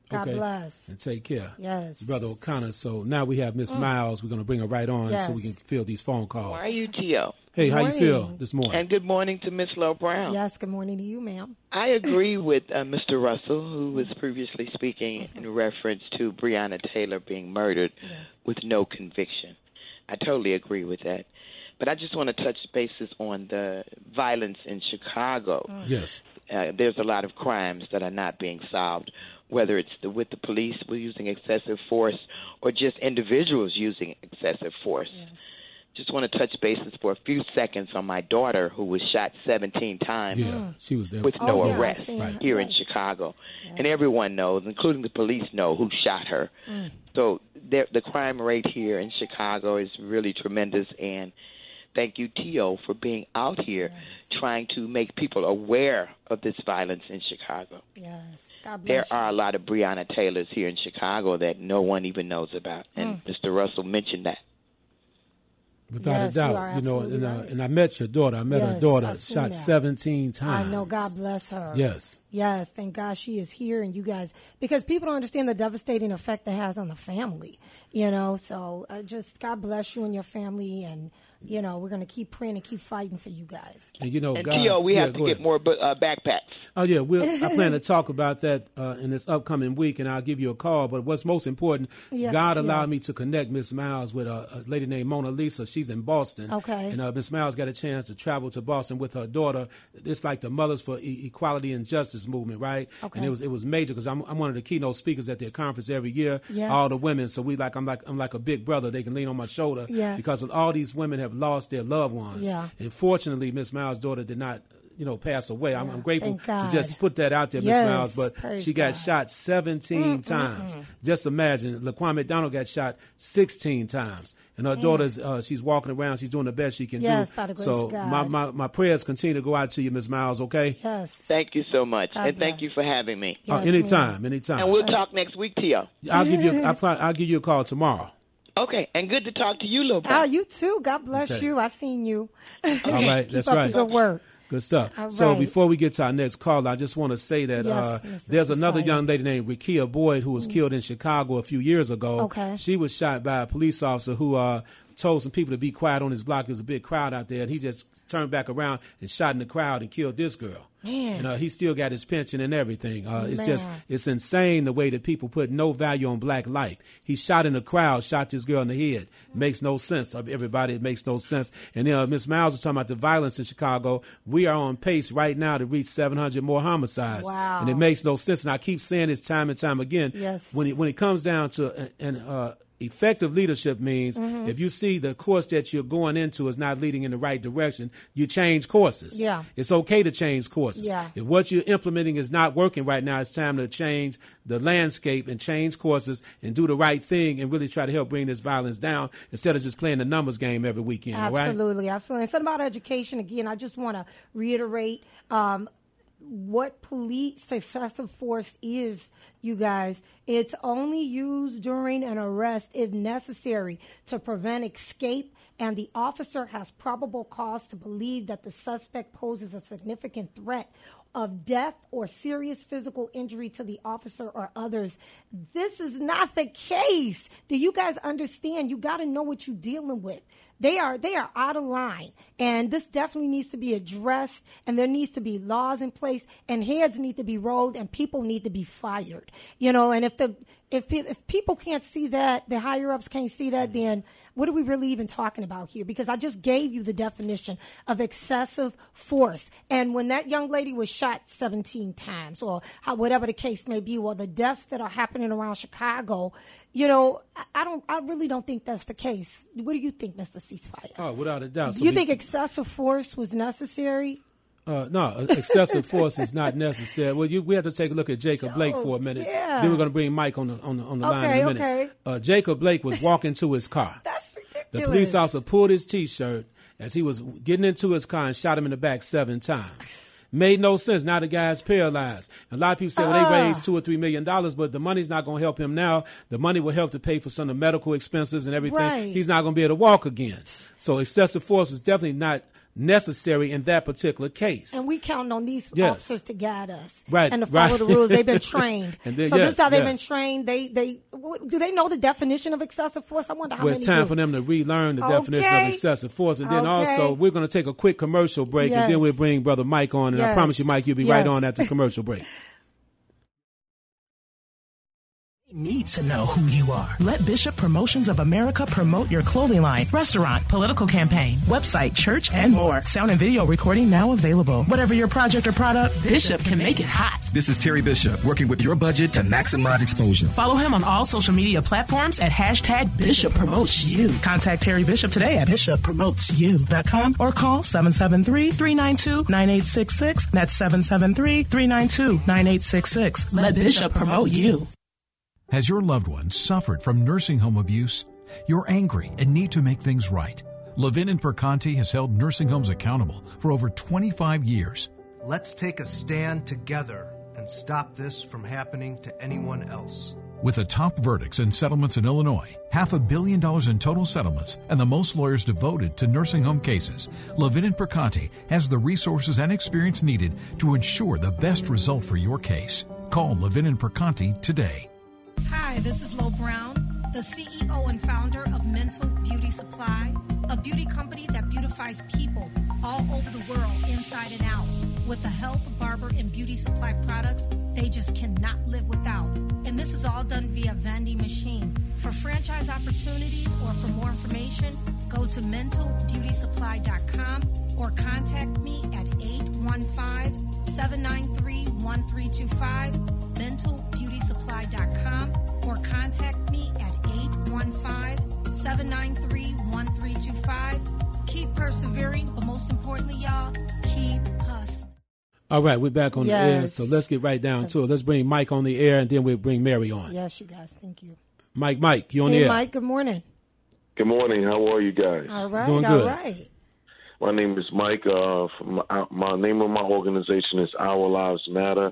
God
okay?
bless.
And take care.
Yes.
Brother O'Connor. So now we have Miss
Mm.
Miles. We're going to bring her right on
Yes.
so we can field these phone calls.
How are you, Tio?
Hey,
Good
how you feel
morning.
this morning?
And good morning to Miss Lowe Brown.
Yes, good morning to you, ma'am.
I agree with uh, Mister Russell, who was previously speaking in reference to Breonna Taylor being murdered with no conviction. I totally agree with that. But I just want to touch bases on the violence in Chicago.
Yes.
Uh, there's a lot of crimes that are not being solved, whether it's the, with the police using excessive force or just individuals using excessive force. Just want to touch bases for a few seconds on my daughter who was shot seventeen times
Yeah, she was there.
with
Oh,
no
yeah, I've
arrest
seen her.
here in
Yes.
Chicago. And everyone knows, including the police know, who shot her.
Mm.
So there, the crime rate here in Chicago is really tremendous, and thank you, Tio, for being out here trying to make people aware of this violence in Chicago.
Yes. God
There
bless you.
are a lot of Breonna Taylors here in Chicago that no one even knows about, and
Mm.
Mister Russell mentioned that.
Without
Yes,
a
you
doubt,
are
you, know,
absolutely
and, uh,
right.
and I met your daughter. I met her
Yes,
daughter
I've seen
shot
that.
seventeen times.
I know. God bless her.
Yes.
Yes. Thank God she is here, and you guys, because people don't understand the devastating effect that has on the family. You know, so uh, just God bless you and your family, and you know we're gonna keep praying and keep fighting for you guys.
And you know,
And
God,
Tio, we
yeah,
have to
go
get
ahead.
more bu- uh, backpacks.
Oh yeah, we'll, I plan to talk about that uh, in this upcoming week, and I'll give you a call. But what's most important,
Yes,
God
yeah.
allowed me to connect Miss Miles with a, a lady named Mona Lisa. She's in Boston.
Okay.
And uh, Miss Miles got a chance to travel to Boston with her daughter. It's like the Mothers for e- Equality and Justice movement, right?
Okay.
And it was it was major because I'm I'm one of the keynote speakers at their conference every year.
Yes.
All the women, so we like I'm like I'm like a big brother. They can lean on my shoulder
Yes.
because all these women have lost their loved ones.
Yeah.
And fortunately, Miss Miles' daughter did not, you know, pass away. I'm, I'm grateful
Thank
to
God.
just put that out there, Miss
Yes,
Miles. But
praise
she got
God.
shot seventeen
Mm,
times.
mm, mm.
Just imagine, Laquan McDonald got shot sixteen times. And her
Mm.
daughter's, uh, she's walking around. She's doing the best she can
Yes,
do.
by the grace
so
of God.
My, my, my prayers continue to go out to you, Miss Miles, okay?
Yes.
Thank you so much,
God
and thank
bless.
you for having me.
Uh, anytime, anytime.
And we'll talk next week, Tio.
I'll give you, I'll, probably- I'll give you a call tomorrow.
Okay, and good to talk to you, little
Oh, you too. God bless
Okay.
you. I seen you.
All right,
Keep
that's
up
right.
the good work.
Good stuff.
All
So
right.
before we get to our next call, I just want to say that
Yes,
uh,
Mister
there's another
Cesario.
young lady named Rekia Boyd who was
Mm.
killed in Chicago a few years ago.
Okay.
She was shot by a police officer who uh, told some people to be quiet on his block. There was a big crowd out there, and he just turned back around and shot in the crowd and killed this girl.
Man.
And uh, he still got his pension and everything. Uh, it's just,
Man.
it's insane the way that people put no value on black life. He shot in the crowd, shot this girl in the head. Makes no sense. Of everybody, it makes no sense. And then uh, Miss Miles was talking about the violence in Chicago. We are on pace right now to reach seven hundred more homicides.
Wow.
And it makes no sense. And I keep saying this time and time again.
Yes.
When it, when it comes down to uh, an uh, effective leadership means
Mhm.
if you see the course that you're going into is not leading in the right direction, you change courses.
Yeah.
It's okay to change courses.
Yeah.
If what you're implementing is not working right now, it's time to change the landscape and change courses and do the right thing and really try to help bring this violence down instead of just playing the numbers game every weekend. all right?
Absolutely, absolutely. And something about education, again, I just want to reiterate um, what police excessive force is, you guys. It's only used during an arrest if necessary to prevent escape, and the officer has probable cause to believe that the suspect poses a significant threat of death or serious physical injury to the officer or others. This is not the case. Do you guys understand? You got to know what you're dealing with. They are they are out of line, and this definitely needs to be addressed, and there needs to be laws in place, and heads need to be rolled, and people need to be fired. You know, and if the if pe- if people can't see that, the higher ups can't see that, then what are we really even talking about here? Because I just gave you the definition of excessive force, and when that young lady was shot seventeen times, or how, whatever the case may be, or the deaths that are happening around Chicago, you know, I, I don't, I really don't think that's the case. What do you think, Mister Ceasefire?
Oh, without a doubt.
Do
So
you
we-
think excessive force was necessary?
Uh, no, excessive force is not necessary. Well, you, we have to take a look at Jacob Blake for a minute.
yeah.
Then we're going to bring Mike on the on the, on the line
Okay,
in a minute.
okay.
Uh, Jacob Blake was walking to his car.
That's ridiculous.
The police officer pulled his T-shirt as he was getting into his car and shot him in the back seven times. Made no sense. Now the guy's paralyzed. A lot of people say, well, they
Ah.
raised two or three million dollars, but the money's not going to help him now. The money will help to pay for some of the medical expenses and everything.
Right.
He's not going to be able to walk again. So excessive force is definitely not necessary in that particular case.
And we count on these
Yes.
officers to guide us
Right,
and to follow
right.
the rules. They've been trained.
And then-
so
yes,
this is how they've
yes.
been trained. They they what- do they know the definition of excessive force? I wonder how
Well,
many
it's time
do.
for them to relearn the definition
Okay.
of excessive force. And then
Okay.
also, we're going to take a quick commercial break, and
Yes.
then we'll bring Brother Mike on. And I
Yes.
promise you, Mike, you'll be right
Yes.
on after the commercial break.
Need to know who you are. Let Bishop Promotions of America promote your clothing line, restaurant, political campaign, website, church, and more. Sound and video recording now available. Whatever your project or product, Bishop can make it hot.
This is Terry Bishop, working with your budget to maximize exposure.
Follow him on all social media platforms at hashtag Bishop Promotes You. Contact Terry Bishop today at bishop promotes you dot com or call seven seven three, three nine two, nine eight six six. That's seven seven three, three nine two, nine eight six six. Let Bishop promote you.
Has your loved one suffered from nursing home abuse? You're angry and need to make things right. Levin and Perconti has held nursing homes accountable for over twenty-five years.
Let's take a stand together and stop this from happening to anyone else.
With the top verdicts and settlements in Illinois, half a billion dollars in total settlements, and the most lawyers devoted to nursing home cases, Levin and Perconti has the resources and experience needed to ensure the best result for your case. Call Levin and Perconti today.
Hi, this is Lo Brown, the C E O and founder of Mental Beauty Supply, a beauty company that beautifies people all over the world, inside and out, with the health, barber, and beauty supply products they just cannot live without. And this is all done via vending machine. For franchise opportunities or for more information, go to mental beauty supply dot com or contact me at eight one five, seven nine three, one three two five, mental beauty supply dot com, or contact me at eight one five, seven nine three, one three two five. Keep persevering, but most importantly, y'all, keep hustling.
All right, we're back on
Yes.
the air, so let's get right down to it. Let's bring Mike on the air, and then we'll bring Mary on.
Yes, you guys. Thank you.
Mike, Mike, you on
Hey,
the air.
Mike. Good morning.
Good morning. How are you guys?
All right.
Doing
all
good.
right.
My name is Mike. Uh, from my, my name of my organization is Our Lives Matter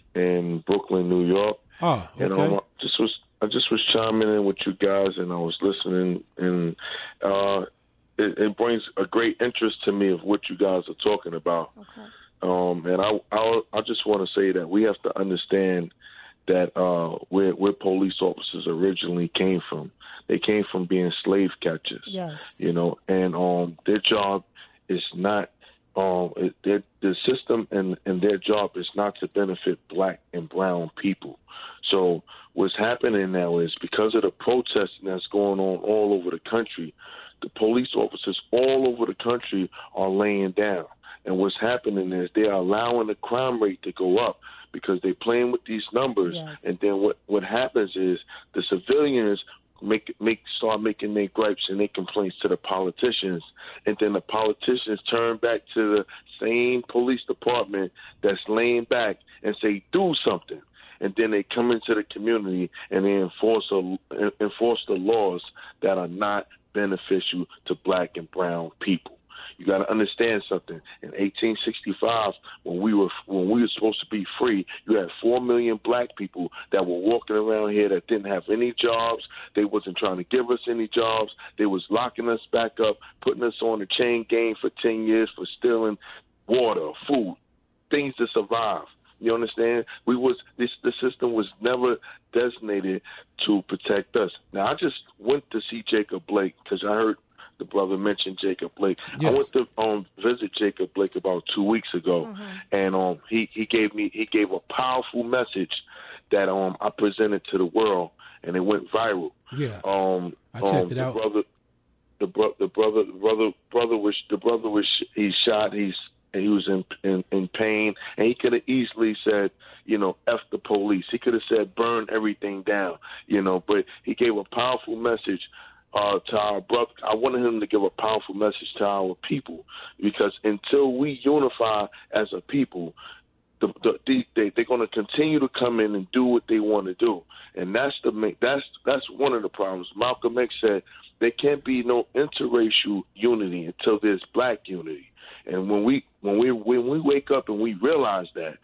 in Brooklyn, New York.
Oh, okay.
And um, I just was I just was chiming in with you guys, and I was listening, and uh, it, it brings a great interest to me of what you guys are talking about.
Okay.
Um, and I, I I just want to say that we have to understand that uh, where where police officers originally came from. They came from being slave catchers.
Yes.
You know, and um, their job is not um, it, their, the system and, and their job is not to benefit black and brown people. So what's happening now is because of the protesting that's going on all over the country, the police officers all over the country are laying down. And what's happening is they're allowing the crime rate to go up because they're playing with these numbers.
Yes.
And then what, what happens is the civilians make make start making their gripes and their complaints to the politicians, and then the politicians turn back to the same police department that's laying back and say, do something. And then they come into the community and they enforce a, enforce the laws that are not beneficial to black and brown people. You got to understand something. In eighteen sixty-five, when we were when we were supposed to be free, you had four million black people that were walking around here that didn't have any jobs. They wasn't trying to give us any jobs. They was locking us back up, putting us on a chain gang for ten years for stealing water, food, things to survive. You understand? We was this the system was never designated to protect us. Now I just went to see Jacob Blake because I heard the brother mentioned Jacob Blake.
Yes.
I went to um, visit Jacob Blake about two weeks ago,
Mm-hmm.
and um, he he gave me he gave a powerful message that um I presented to the world, and it went viral.
Yeah,
um,
I checked
um,
it
the
out.
Brother, the bro- the brother brother brother was the brother was he's shot. He's and he was in, in in pain, and he could have easily said, you know, F the police. He could have said burn everything down, you know. But he gave a powerful message. Uh, to our brother, I wanted him to give a powerful message to our people, because until we unify as a people, the, the, the, they, they're going to continue to come in and do what they want to do, and that's the that's that's one of the problems. Malcolm X said there can't be no interracial unity until there's black unity, and when we when we when we wake up and we realize that,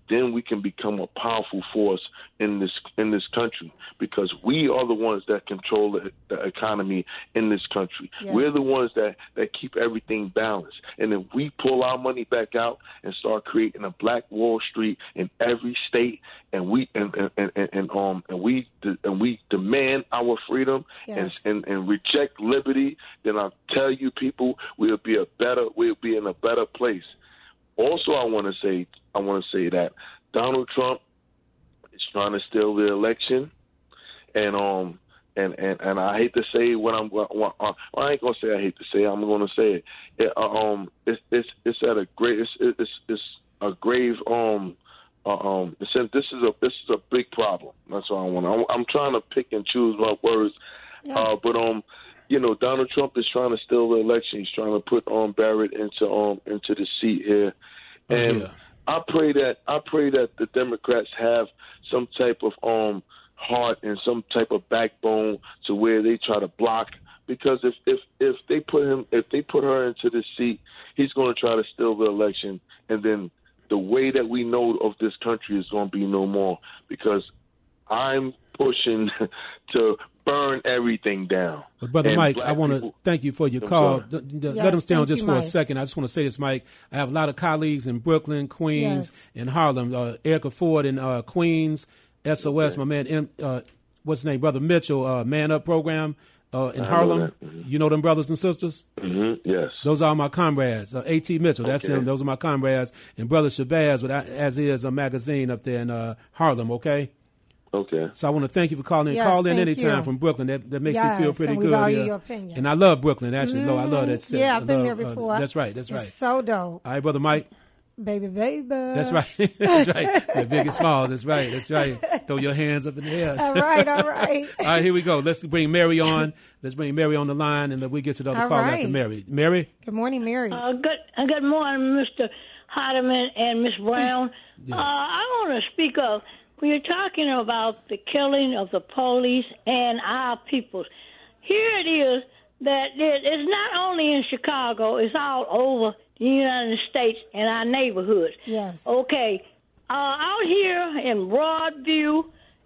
then we can become a powerful force in this in this country, because we are the ones that control the, the economy in this country.
Yes.
We're the ones that, that keep everything balanced. And if we pull our money back out and start creating a black Wall Street in every state, and we and and, and, and um and we and we demand our freedom
Yes.
and, and and reject liberty, then I'll tell you, people, we'll be a better we'll be in a better place. Also, I want to say I want to say that Donald Trump is trying to steal the election, and um and, and, and I hate to say what I'm what, what, uh, I ain't gonna say I hate to say it, I'm gonna say it. it uh, um it's it's it's at a great it's it's, it's a grave um uh, um it says this is a this is a big problem. That's what I want. I'm, I'm trying to pick and choose my words,
Yeah.
uh, but um. You know, Donald Trump is trying to steal the election. He's trying to put um, Barrett into um into the seat here, and
yeah.
I pray that I pray that the Democrats have some type of um heart and some type of backbone to where they try to block. Because if if if they put him if they put her into the seat, he's going to try to steal the election, and then the way that we know of this country is going to be no more. Because I'm pushing to burn everything down.
But Brother
And
Mike,
black
I want to
people-
thank you for your
I'm
call.
sorry.
D- d-
Yes,
Let him stay on
thank
just
you,
for a
Mike.
second. I just want to say this, Mike. I have a lot of colleagues in Brooklyn, Queens,
Yes.
and Harlem. Uh, Erica Ford in uh, Queens, S O S, my man, M, uh, what's his name, Brother Mitchell, uh, Man Up program uh, in
I know
Harlem.
that. Mhm.
You know them brothers and sisters?
Mm-hmm. Yes.
Those are my comrades. Uh, A T Mitchell, that's
Okay.
him. Those are my comrades. And Brother Shabazz, with As Is, a magazine up there in uh, Harlem, okay?
Okay.
So I want to thank you for calling in.
Yes,
Call in
thank
anytime
you.
from Brooklyn. That, that makes
Yes,
me feel pretty
and we
good.
value
yeah.
your opinion.
And I love Brooklyn, actually. Lo, I love
Mhm.
that city.
Yeah,
I
I've been
love,
there before.
Uh, that's right. That's
It's
right.
so dope.
All right, Brother Mike.
Baby, baby.
That's right. That's right. The big and smalls. That's right. That's right. Throw your hands up in the air.
All right, all right.
All right, here we go. Let's bring Mary on. Let's bring Mary on the line, and then we get to the other
All
call
right.
after Mary. Mary?
Good morning, Mary.
Uh, good, uh, good morning, Mister Hardiman and Miss Brown.
Yes.
Uh, I want to speak of, when you're talking about the killing of the police and our people, here it is that it- it's not only in Chicago, it's all over the United States and our neighborhoods.
Yes.
Okay, uh, out here in Broadview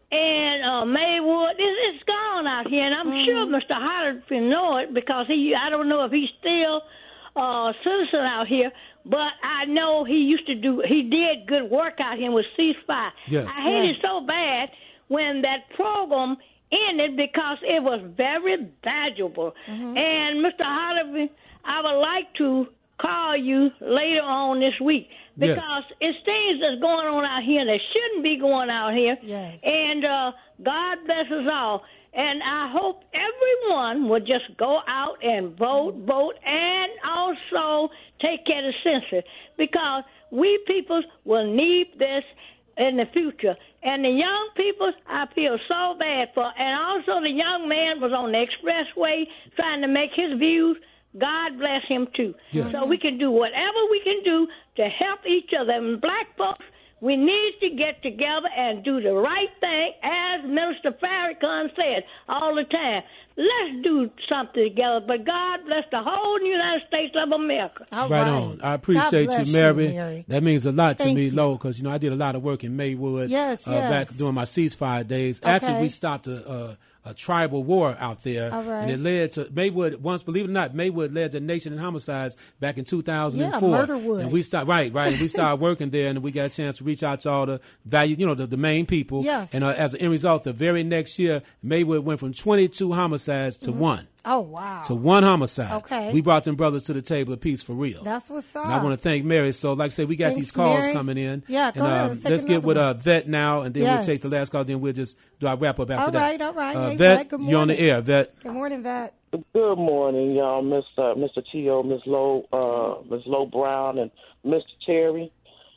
and uh, Maywood, it, it's gone out here, and I'm sure Mister Hardiman know it because he, I don't know if he's still uh, citizen out here, but I know he used to do, he did good work out here with ceasefire.
Yes.
I hated
Yes.
it so bad when that program ended because it was very valuable. And Mister Hardiman, I would like to call you later on this week
Yes.
because it's things that's going on out here that shouldn't be going out here.
Yes.
And uh, God bless us all. And I hope everyone will just go out and vote, vote, and also take care of the census because we people will need this in the future. And the young people, I feel so bad for. And also the young man was on the expressway trying to make his views. God bless him, too.
Yes.
So we can do whatever we can do to help each other. And black folks, we need to get together and do the right thing, as Minister Farrakhan said all the time. Let's do something together. But God bless the whole United States of America.
Right, on. I appreciate
God bless
you, Mary.
you, Mary.
That means a lot to
Thank
me,
you.
Lo, because you know I did a lot of work in Maywood.
Yes,
uh, Back
yes.
during my ceasefire days. Actually,
Okay.
we stopped a, a, a tribal war out there,
All right.
and it led to Maywood. Once, believe it or not, Maywood led to nation in homicides back in two thousand four.
Yeah, Murderwood.
And we stopped right, right. And we started working there, and we got a chance to reach out to all the value, you know, the, the main people.
Yes.
And uh, as an end result, the very next year, Maywood went from twenty-two homicides to
Mhm.
one.
Oh, wow.
To one homicide.
Okay.
We brought them brothers to the table of peace for real.
That's what's up.
And I want to thank Mary. So, like I said, we got
Thanks,
these calls
Mary.
coming in.
Yeah, go
and,
ahead.
um,
Let's take
let's get
another
with
one.
uh, Vet now, and then
Yes.
we'll take the last call. Then we'll just do our wrap up after
All
that.
right, all right.
Uh,
Hey,
Vet,
Vet, good
you're on the
morning.
air, Vet.
Good morning, Vet.
Good morning, y'all, Mister Mister T O, Miss Lowe, uh, Miss Lowe Brown, and Mister Terry.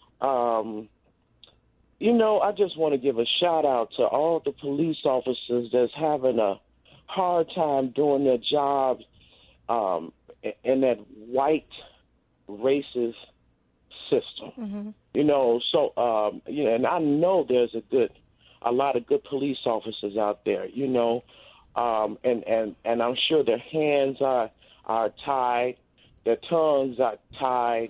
Um, you know, I just want to give a shout out to all the police officers that's having a hard time doing their job um, in that white racist system.
Mm-hmm.
You know, so um, you know, and I know there's a good, a lot of good police officers out there. You know, um, and and and I'm sure their hands are are tied, their tongues are tied,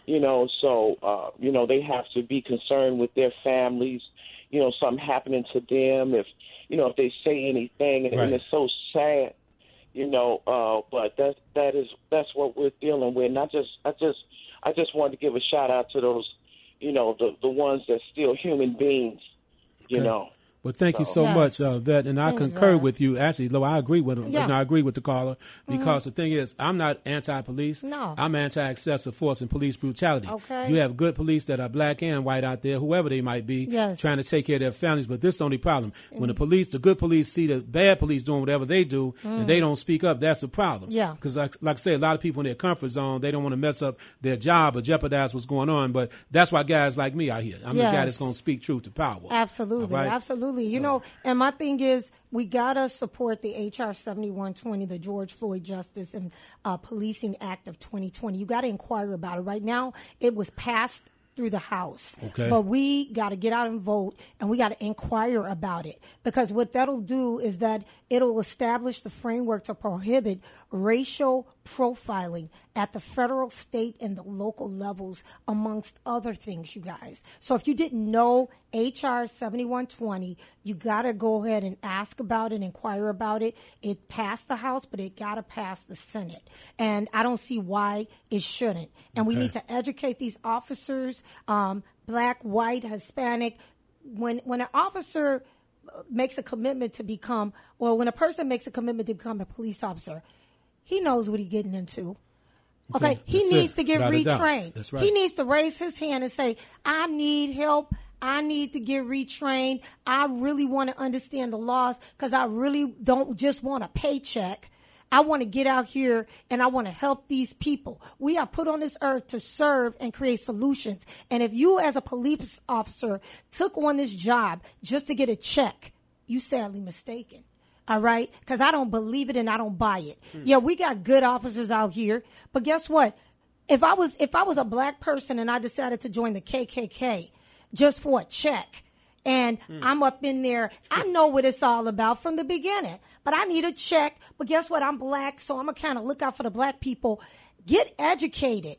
You know, so, uh, you know, they have to be concerned with their families, you know, something happening to them, if, you know, if they say anything, and,
Right.
and it's so sad, you know, uh, but that, that is, that's what we're dealing with. And I just, I just, I just wanted to give a shout out to those, you know, the, the ones that's still human beings, you
Okay.
know.
Well, thank you so
Yes.
much, uh, Vet, and I
Thanks,
concur
Vet.
with you. Actually, Lo, I agree with
Yeah.
and I agree with the caller because
Mhm.
the thing is, I'm not anti-police.
No.
I'm anti-excessive force and police brutality.
Okay.
You have good police that are black and white out there, whoever they might be,
Yes.
trying to take care of their families. But this is the only problem. When the
Mhm.
police, the good police, see the bad police doing whatever they do,
Mm.
and they don't speak up, that's a problem.
Yeah.
Because, like, like I say, a lot of people in their comfort zone, they don't want to mess up their job or jeopardize what's going on. But that's why guys like me out here. I'm the guy
Yes.
that's going to speak truth to power.
Absolutely,
All right?
absolutely. You know, and my thing is, we gotta support the H R seventy-one twenty, the George Floyd Justice and uh, Policing Act of twenty twenty. You got to inquire about it. Right now, it was passed through the House,
Okay.
but we got to get out and vote, and we got to inquire about it, because what that'll do is that it'll establish the framework to prohibit racial profiling at the federal, state, and the local levels, amongst other things, you guys. So if you didn't know H R seventy-one twenty, you got to go ahead and ask about it, inquire about it. It passed the House, but it got to pass the Senate. And I don't see why it shouldn't. And we
Okay.
need to educate these officers, um, black, white, Hispanic. When, when an officer makes a commitment to become, well, when a person makes a commitment to become a police officer, he knows what he's getting into. Okay,
Okay,
he
that's
needs
it.
to get
Without a doubt.
retrained.
That's right.
He needs to raise his hand and say, I need help. I need to get retrained. I really want to understand the laws, because I really don't just want a paycheck. I want to get out here and I want to help these people. We are put on this earth to serve and create solutions. And if you as a police officer took on this job just to get a check, you sadly mistaken. All right? Because I don't believe it and I don't buy it.
Hmm.
Yeah, we got good officers out here, but guess what? If I was if I was a black person and I decided to join the K K K just for a check, and I'm up in there, I know what it's all about from the beginning, but I need a check. But guess what? I'm black, so I'm going to kind of look out for the black people. Get educated.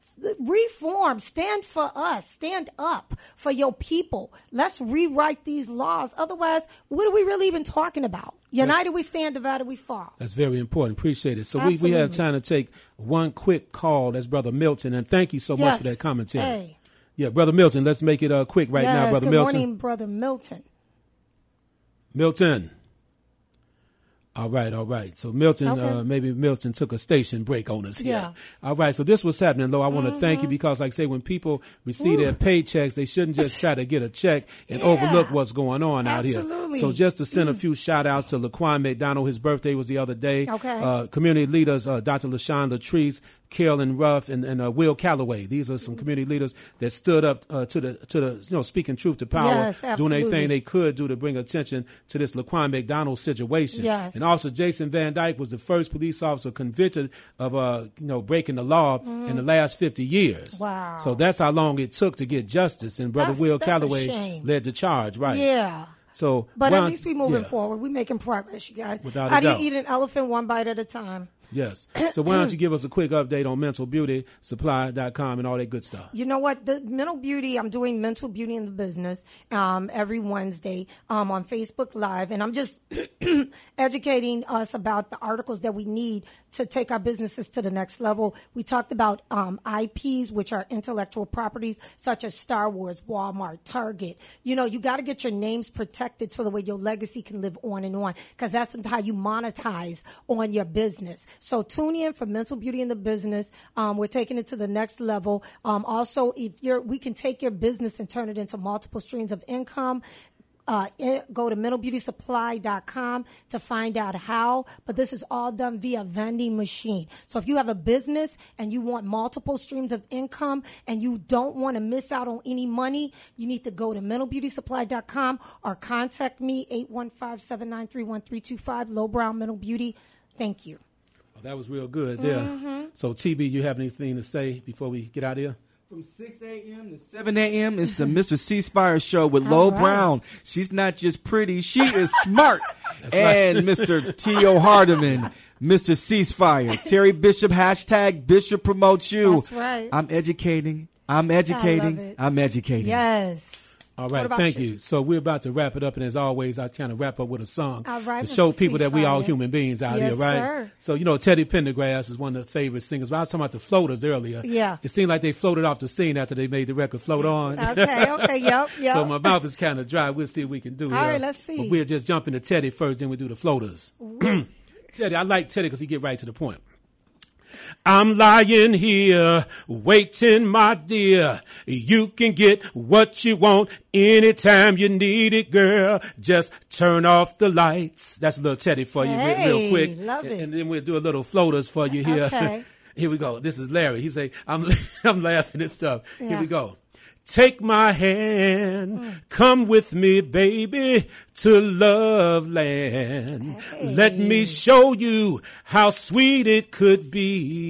Reform. Stand for us. Stand up for your people. Let's rewrite these laws. Otherwise, what are we really even talking about? United we stand, divided we fall.
That's very important. Appreciate it. So we, we have
Absolutely.
time to take one quick call. That's Brother Milton. And thank you so much for
Yes.
that commentary.
Hey.
Yeah, Brother Milton, let's make it uh, quick right
yes,
now, Brother
good
Milton.
morning, Brother Milton.
Milton. All right, all right. So Milton,
Okay.
uh, maybe Milton took a station break on us here.
Yeah.
All right, so this was happening, Lo. I want to thank you because, like I say, when people receive
Ooh.
their paychecks, they shouldn't just try to get a check and
Yeah.
overlook what's going on out here.
Absolutely.
So just to send a few shout outs to Laquan McDonald. His birthday was the other day.
Okay.
Uh, community leaders, uh, Doctor LaShawn Latrice, Carolyn Ruff, and, and uh, Will Calloway. These are some community leaders that stood up uh, to the to the you know speaking truth to power,
Yes,
doing
absolutely.
everything they could do to bring attention to this Laquan McDonald situation.
Yes.
And also, Jason Van Dyke was the first police officer convicted of uh you know breaking the law
Mhm.
in the last fifty years.
Wow.
So that's how long it took to get justice. And Brother
That's-
Will
that's a
Calloway
shame.
led the charge. Right.
Yeah.
So,
But
Ron-
at least we moving
yeah.
forward. We making progress, you guys.
Without a
I didn't
doubt.
eat an elephant one bite at a time.
Yes. So why don't you give us a quick update on mental beauty supply dot com and all that good stuff?
You know what? The Mental Beauty, I'm doing Mental Beauty in the Business um, every Wednesday um, on Facebook Live. And I'm just educating us about the articles that we need to take our businesses to the next level. We talked about um, I Ps, which are intellectual properties, such as Star Wars, Walmart, Target. You know, you got to get your names protected so the way your legacy can live on and on, because that's how you monetize on your business. So tune in for Mental Beauty in the Business. Um, we're taking it to the next level. Um, also, if you're, we can take your business and turn it into multiple streams of income. Uh, in, go to mental beauty supply dot com to find out how. But this is all done via vending machine. So if you have a business and you want multiple streams of income and you don't want to miss out on any money, you need to go to mental beauty supply dot com or contact me, eight one five, seven nine three, one three two five, Low Brown Mental Beauty. Thank you.
Well, that was real good there.
Mhm.
So T B, you have anything to say before we get out of here?
From six a.m. to seven a.m. it's the Mister Ceasefire Show with
All
Lo
right.
Brown. She's not just pretty, she is smart.
That's
and
right.
Mister T O. Hardiman. Mister Ceasefire. Terry Bishop, hashtag Bishop promotes you.
That's right.
I'm educating. I'm educating. I'm educating.
Yes.
All right, thank you? you. So we're about to wrap it up, and as always, I kind of wrap up with a song
all right,
to show
Mister
people that we all
Ceasefire.
human beings out
yes,
here, right?
Sir.
So, you know, Teddy Pendergrass is one of the favorite singers. But I was talking about the Floaters earlier.
Yeah.
It seemed like they floated off the scene after they made the record Float On.
Okay, okay, yep, yep.
So my mouth is kind of dry. We'll see what we can do
All
here.
right, let's see.
But we'll just jump into Teddy first, then we do the Floaters. Teddy, I like Teddy because he get right to the point. I'm lying here, waiting, my dear. You can get what you want anytime you need it, girl. Just turn off the lights. That's a little Teddy for you,
hey,
real, real quick.
Love
and,
it.
and then we'll do a little Floaters for you here.
Okay.
Here we go. This is Larry. He say, I'm, I'm laughing and stuff.
Yeah.
Here we go. Take my hand, mm. come with me, baby, to Love Land. Hey. Let me show you how sweet it could be.